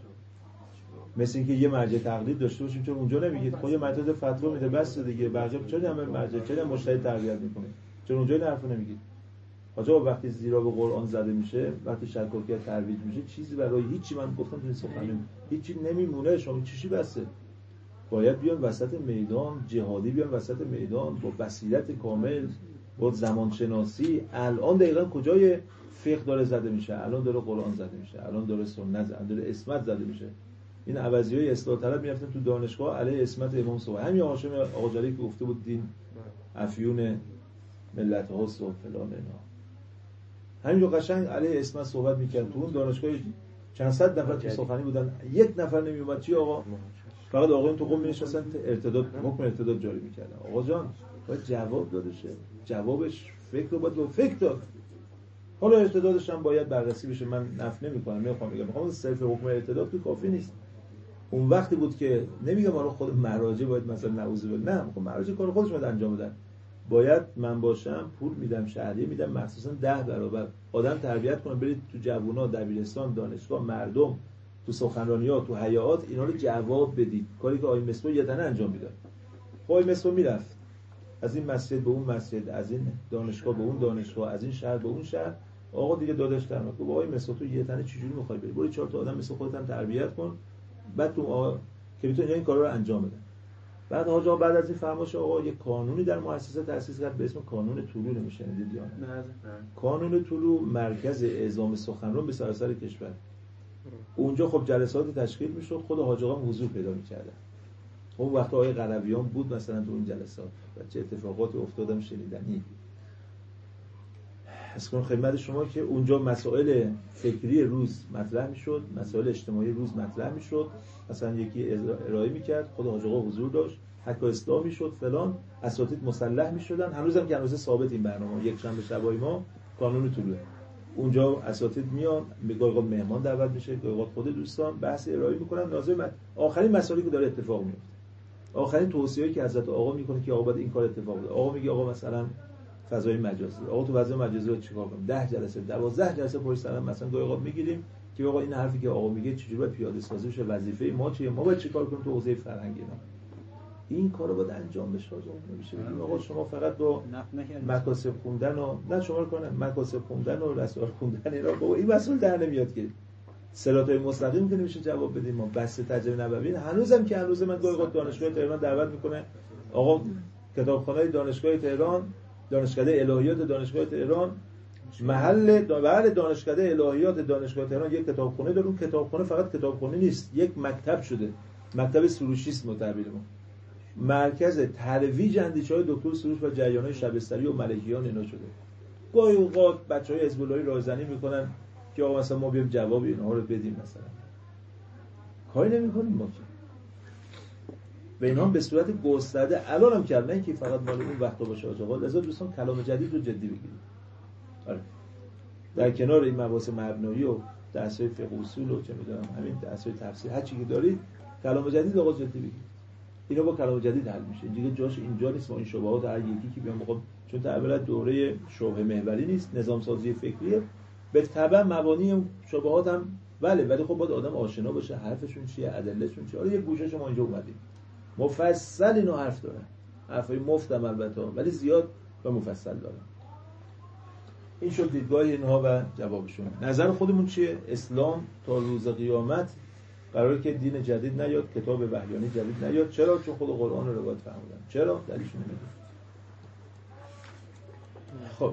مثل اینکه یه مرجع تقلید داشته باشیم چون اونجا نمیگید خود یه مجلس فتوا میده بس دیگه. بقیه چرا همه مرجع چرا مجتهد تربیت میکنه؟ چون اونجا این حرفو نمیگید. آقا وقتی زیرا به قرآن زده میشه، وقتی شکاکیت ترویج میشه، چیزی برای هیچی من گفتم تو این سخنرانی هیچی نمیمونه. شما چیشی بسه؟ باید بیان وسط میدان، جهادی بیان وسط میدان با بصیرت کامل، با زمان شناسی. الان دقیقاً کجای فقه داره زده میشه؟ الان داره قرآن زده میشه، الان داره سنت زده، داره اسمت زده میشه. این عوضیای اصلاح طلب میرفتن تو دانشگاه علیه اسمت امام صبح. همین هاشم آقاجاری که گفته بود دین افیون ملت هست و فلان اینا. همینجا قشنگ علیه اسمت صحبت میکرد. تو اون دانشگاه چند صد نفر تو سخنی بودن، یک نفر نمیومد چی آقا؟ فقط آقایون تو قم می‌نشستن ارتداد حکم ارتداد جاری میکردن. آقا جان باید جواب داده شه، جوابش فکر رو باید با فکر داد. حالا ارتدادش هم باید بررسی بشه، من نفی نمی‌کنم، میخوام بگم میخوام صرف حکم ارتداد که کافی نیست. اون وقتی بود که نمیگم آره خود مراجع باید مثلا نعوذ بالله، نه خب مراجع کار خودش باید انجام بدن. باید من باشم پول میدم، شهریه میدم، مخصوصا ده برابر آدم تربیت کنم، برید تو جوونا، دبیرستان، دانشگاه، مردم، تو سخنرانی‌ها، تو حیات اینا رو جواب بدید. کاری که آقای مصباح یه تنه انجام میداد. آقای مصباح میرفت از این مسجد به اون مسجد، از این دانشگاه به اون دانشگاه، از این شهر به اون شهر. آقا دیگه داداش در گفت آقای مصباح تو یه تنه چجوری می‌خوای بری؟ برو چهار تا آدم مثل خودت هم تربیت کن، بعد تو آقا که بتونی این کارا رو انجام بده. بعد آقا بعد از این فرمایش آقا یک قانونی در مؤسسه تأسیس کرد به اسم قانون طلوع، نمی‌شنیدید یا نه؟ قانون طلوع مرکز اعزام سخنران به سراسر کشور. اونجا خب جلسات تشکیل میشد، خود حاج آقا حضور پیدا می‌کردن. اون وقت آقای قرویان بود مثلا تو اون جلسات و چه اتفاقات افتادم شنیدنی. اسکن خدمت شما که اونجا مسائل فکری روز مطرح میشد، مسائل اجتماعی روز مطرح میشد، مثلا یکی ارائه میکرد، خود حاج آقا حضور داشت، حق اصلاح میشد فلان، اساتید مسلح میشدن. هنوزم که هنوز ثابت این برنامه یک شنبه شبای ما قانون طلوع، اونجا اساتید میان، گاهی مهمان دعوت میشه، گاهی خود دوستان بحث ارائه میکنن، ناظر آخرین مسائلی که داره اتفاق میفته، آخرین توصیه‌ای که حضرت آقا میکنه که آقا باید این کار اتفاق بیفته. آقا میگه آقا مثلا فضای مجازی، آقا تو فضای مجازی رو چیکار کنیم؟ ده جلسه دوازده جلسه پشت سر هم مثلا گاهی اوقات میگیریم که آقا این حرفی که آقا میگه چجوری باید پیاده سازی بشه، وظیفه ما چیه، ما باید چیکار کنیم تو حوزه فرهنگی اینا. این کارو باید انجام بشه. آقا نمیشه بگیم آقا شما فقط با مکاسب خوندن و نه شما کنه مکاسب خوندن و رسائل خوندن اینا بابا این مسئول در نمیاد که صراطای مستقیم که نمیشه جواب بدیم. ما بس تجربه نبوی هنوزم که هنوز من گاهی اوقات دانشگاه تهران دعوت میکنه آقا کتابخانه دانشگاه تهران، دانشکده الهیات دانشگاه تهران محل بعد دانشکده الهیات دانشگاه تهران یک کتابخانه داره. اون کتابخانه فقط کتابخانه نیست، یک مکتب شده، مکتب سروشی است تعبیر ما، مرکز ترویج اندیشه‌های دکتر سروش و جریان‌های شبستری و ملکیان اینا شده. گاهی اوقات بچه‌های حزب اللهی راهزنی میکنن که آقا مثلا ما بیام جواب اینها رو بدیم، مثلا کاری نمی‌کنیم ما که به اینا به صورت گسترده الان هم کردن که فقط مال اون وقتا باشه آقا. لذا دوستان کلام جدید رو جدی بگیرید. آره در کنار این مباحث مبنایی و درس‌های فقه اصول و چه می‌دونم همین درس‌های تفسیر هر چیزی که دارید کلام جدید آقا جدی بگیرید. اینا با کلام جدید حل میشه. دیگه جاش اینجا نیست. ما این شبهات هر یکی که بیام موقع چون تعبیر دوره شبهه محوری نیست، نظام سازی فکریه، به تبع مبانی شبهات هم بله، ولی خب باید آدم آشنا باشه حرفشون چیه، ادلهشون چیه. حالا یه گوشه شما اینجا اومدیم مفصل اینو حرف دارن، حرفای مفتم البته ولی زیاد و مفصل دارن. این شد دیدگاه اینها و جوابشون. نظر خودمون چیه؟ اسلام تا روز قیامت قراره که دین جدید نیاد، کتاب وحیانی جدید نیاد. چرا؟ چون خود قرآن رو روایت فرمودن. چرا؟ دلیلشون نمیدونم. خب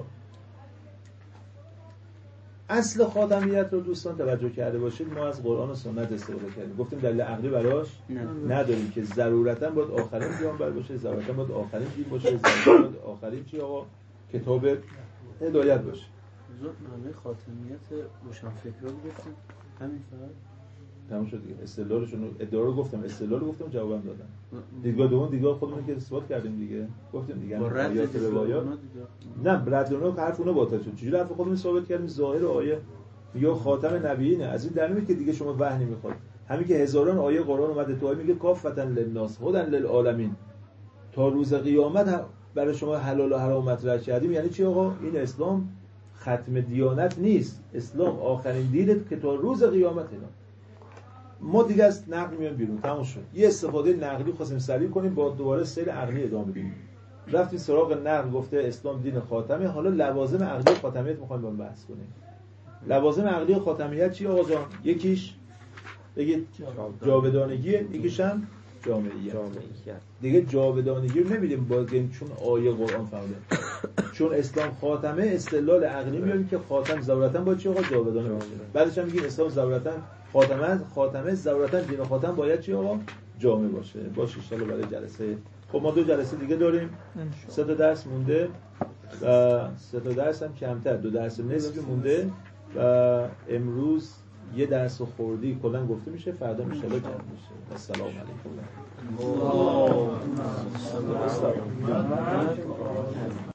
اصل خاتمیت رو دوستان توجه کرده باشید، ما از قرآن و سنت استفاده کردیم. گفتیم دلیل عقلی براش نداریم که ضرورتاً باید آخرین پیامبر باشه، ضرورتاً باید آخرین دین باشه، ضرورتاً باید آخرین چی آقا کتاب هدایت باشه.
زود معنی خاتمیت روشنفکرا رو گفتیم، همین فقط
تموم شد دیگه. استدلالشون ادعا رو گفتم، استدلال رو گفتم، جوابم دادم. دیدگاه دوم دیدگاه خودمون که اثبات کردیم دیگه. گفتیم دیگه آیات روایات نه رد اونها حرف اونها باطل شد. چجوری حرف خودمون ثابت کردیم؟ ظاهر آیه یا خاتم نبیینه. از این در نمیاد که دیگه شما وحی نمیخواد. همین که هزاران آیه قرآن اومده تو میگه کافتن للناس هدن للعالمین، تا روز قیامت برای شما حلال و حرام مطرح کردیم. یعنی چی آقا؟ این اسلام ختم دیانت نیست، اسلام آخرین دینه که تا روز قیامت اینا. ما دیگه از نقل میام بیرون، تموم شد. یه استفاده نقلی خواستیم سریع کنیم، با دوباره سیر عقلی ادامه بدیم. رفتیم سراغ نقل، گفته اسلام دین خاتمه. حالا لوازم عقلی خاتمیت میخوایم با بحث کنیم. لوازم عقلی خاتمیت چی آقا جان؟ یکیش بگید جاودانگیه، یکیش هم جامعیت. دیگه جاودانگی رو نمیدیم بازیم چون آیه قرآن فرموده. چون اسلام خاتمه، استدلال عقلی میاریم که خاتم ضرورتاً باید چی آقا؟ جاودانه باشه. بعدش هم میگیم اسلام ضرورتاً خاتمه، خاتمه ضرورتاً دین خاتم باید چی آقا؟ جامع باشه. باشه ان شاء الله برای جلسه. خب ما دو جلسه دیگه داریم، سه تا درس مونده. و سه تا درس هم کمتر، دو درس نصفی مونده و امروز یه درس خوردی کلا گفته میشه، فردا انشالله جمع میشه. السلام علیکم.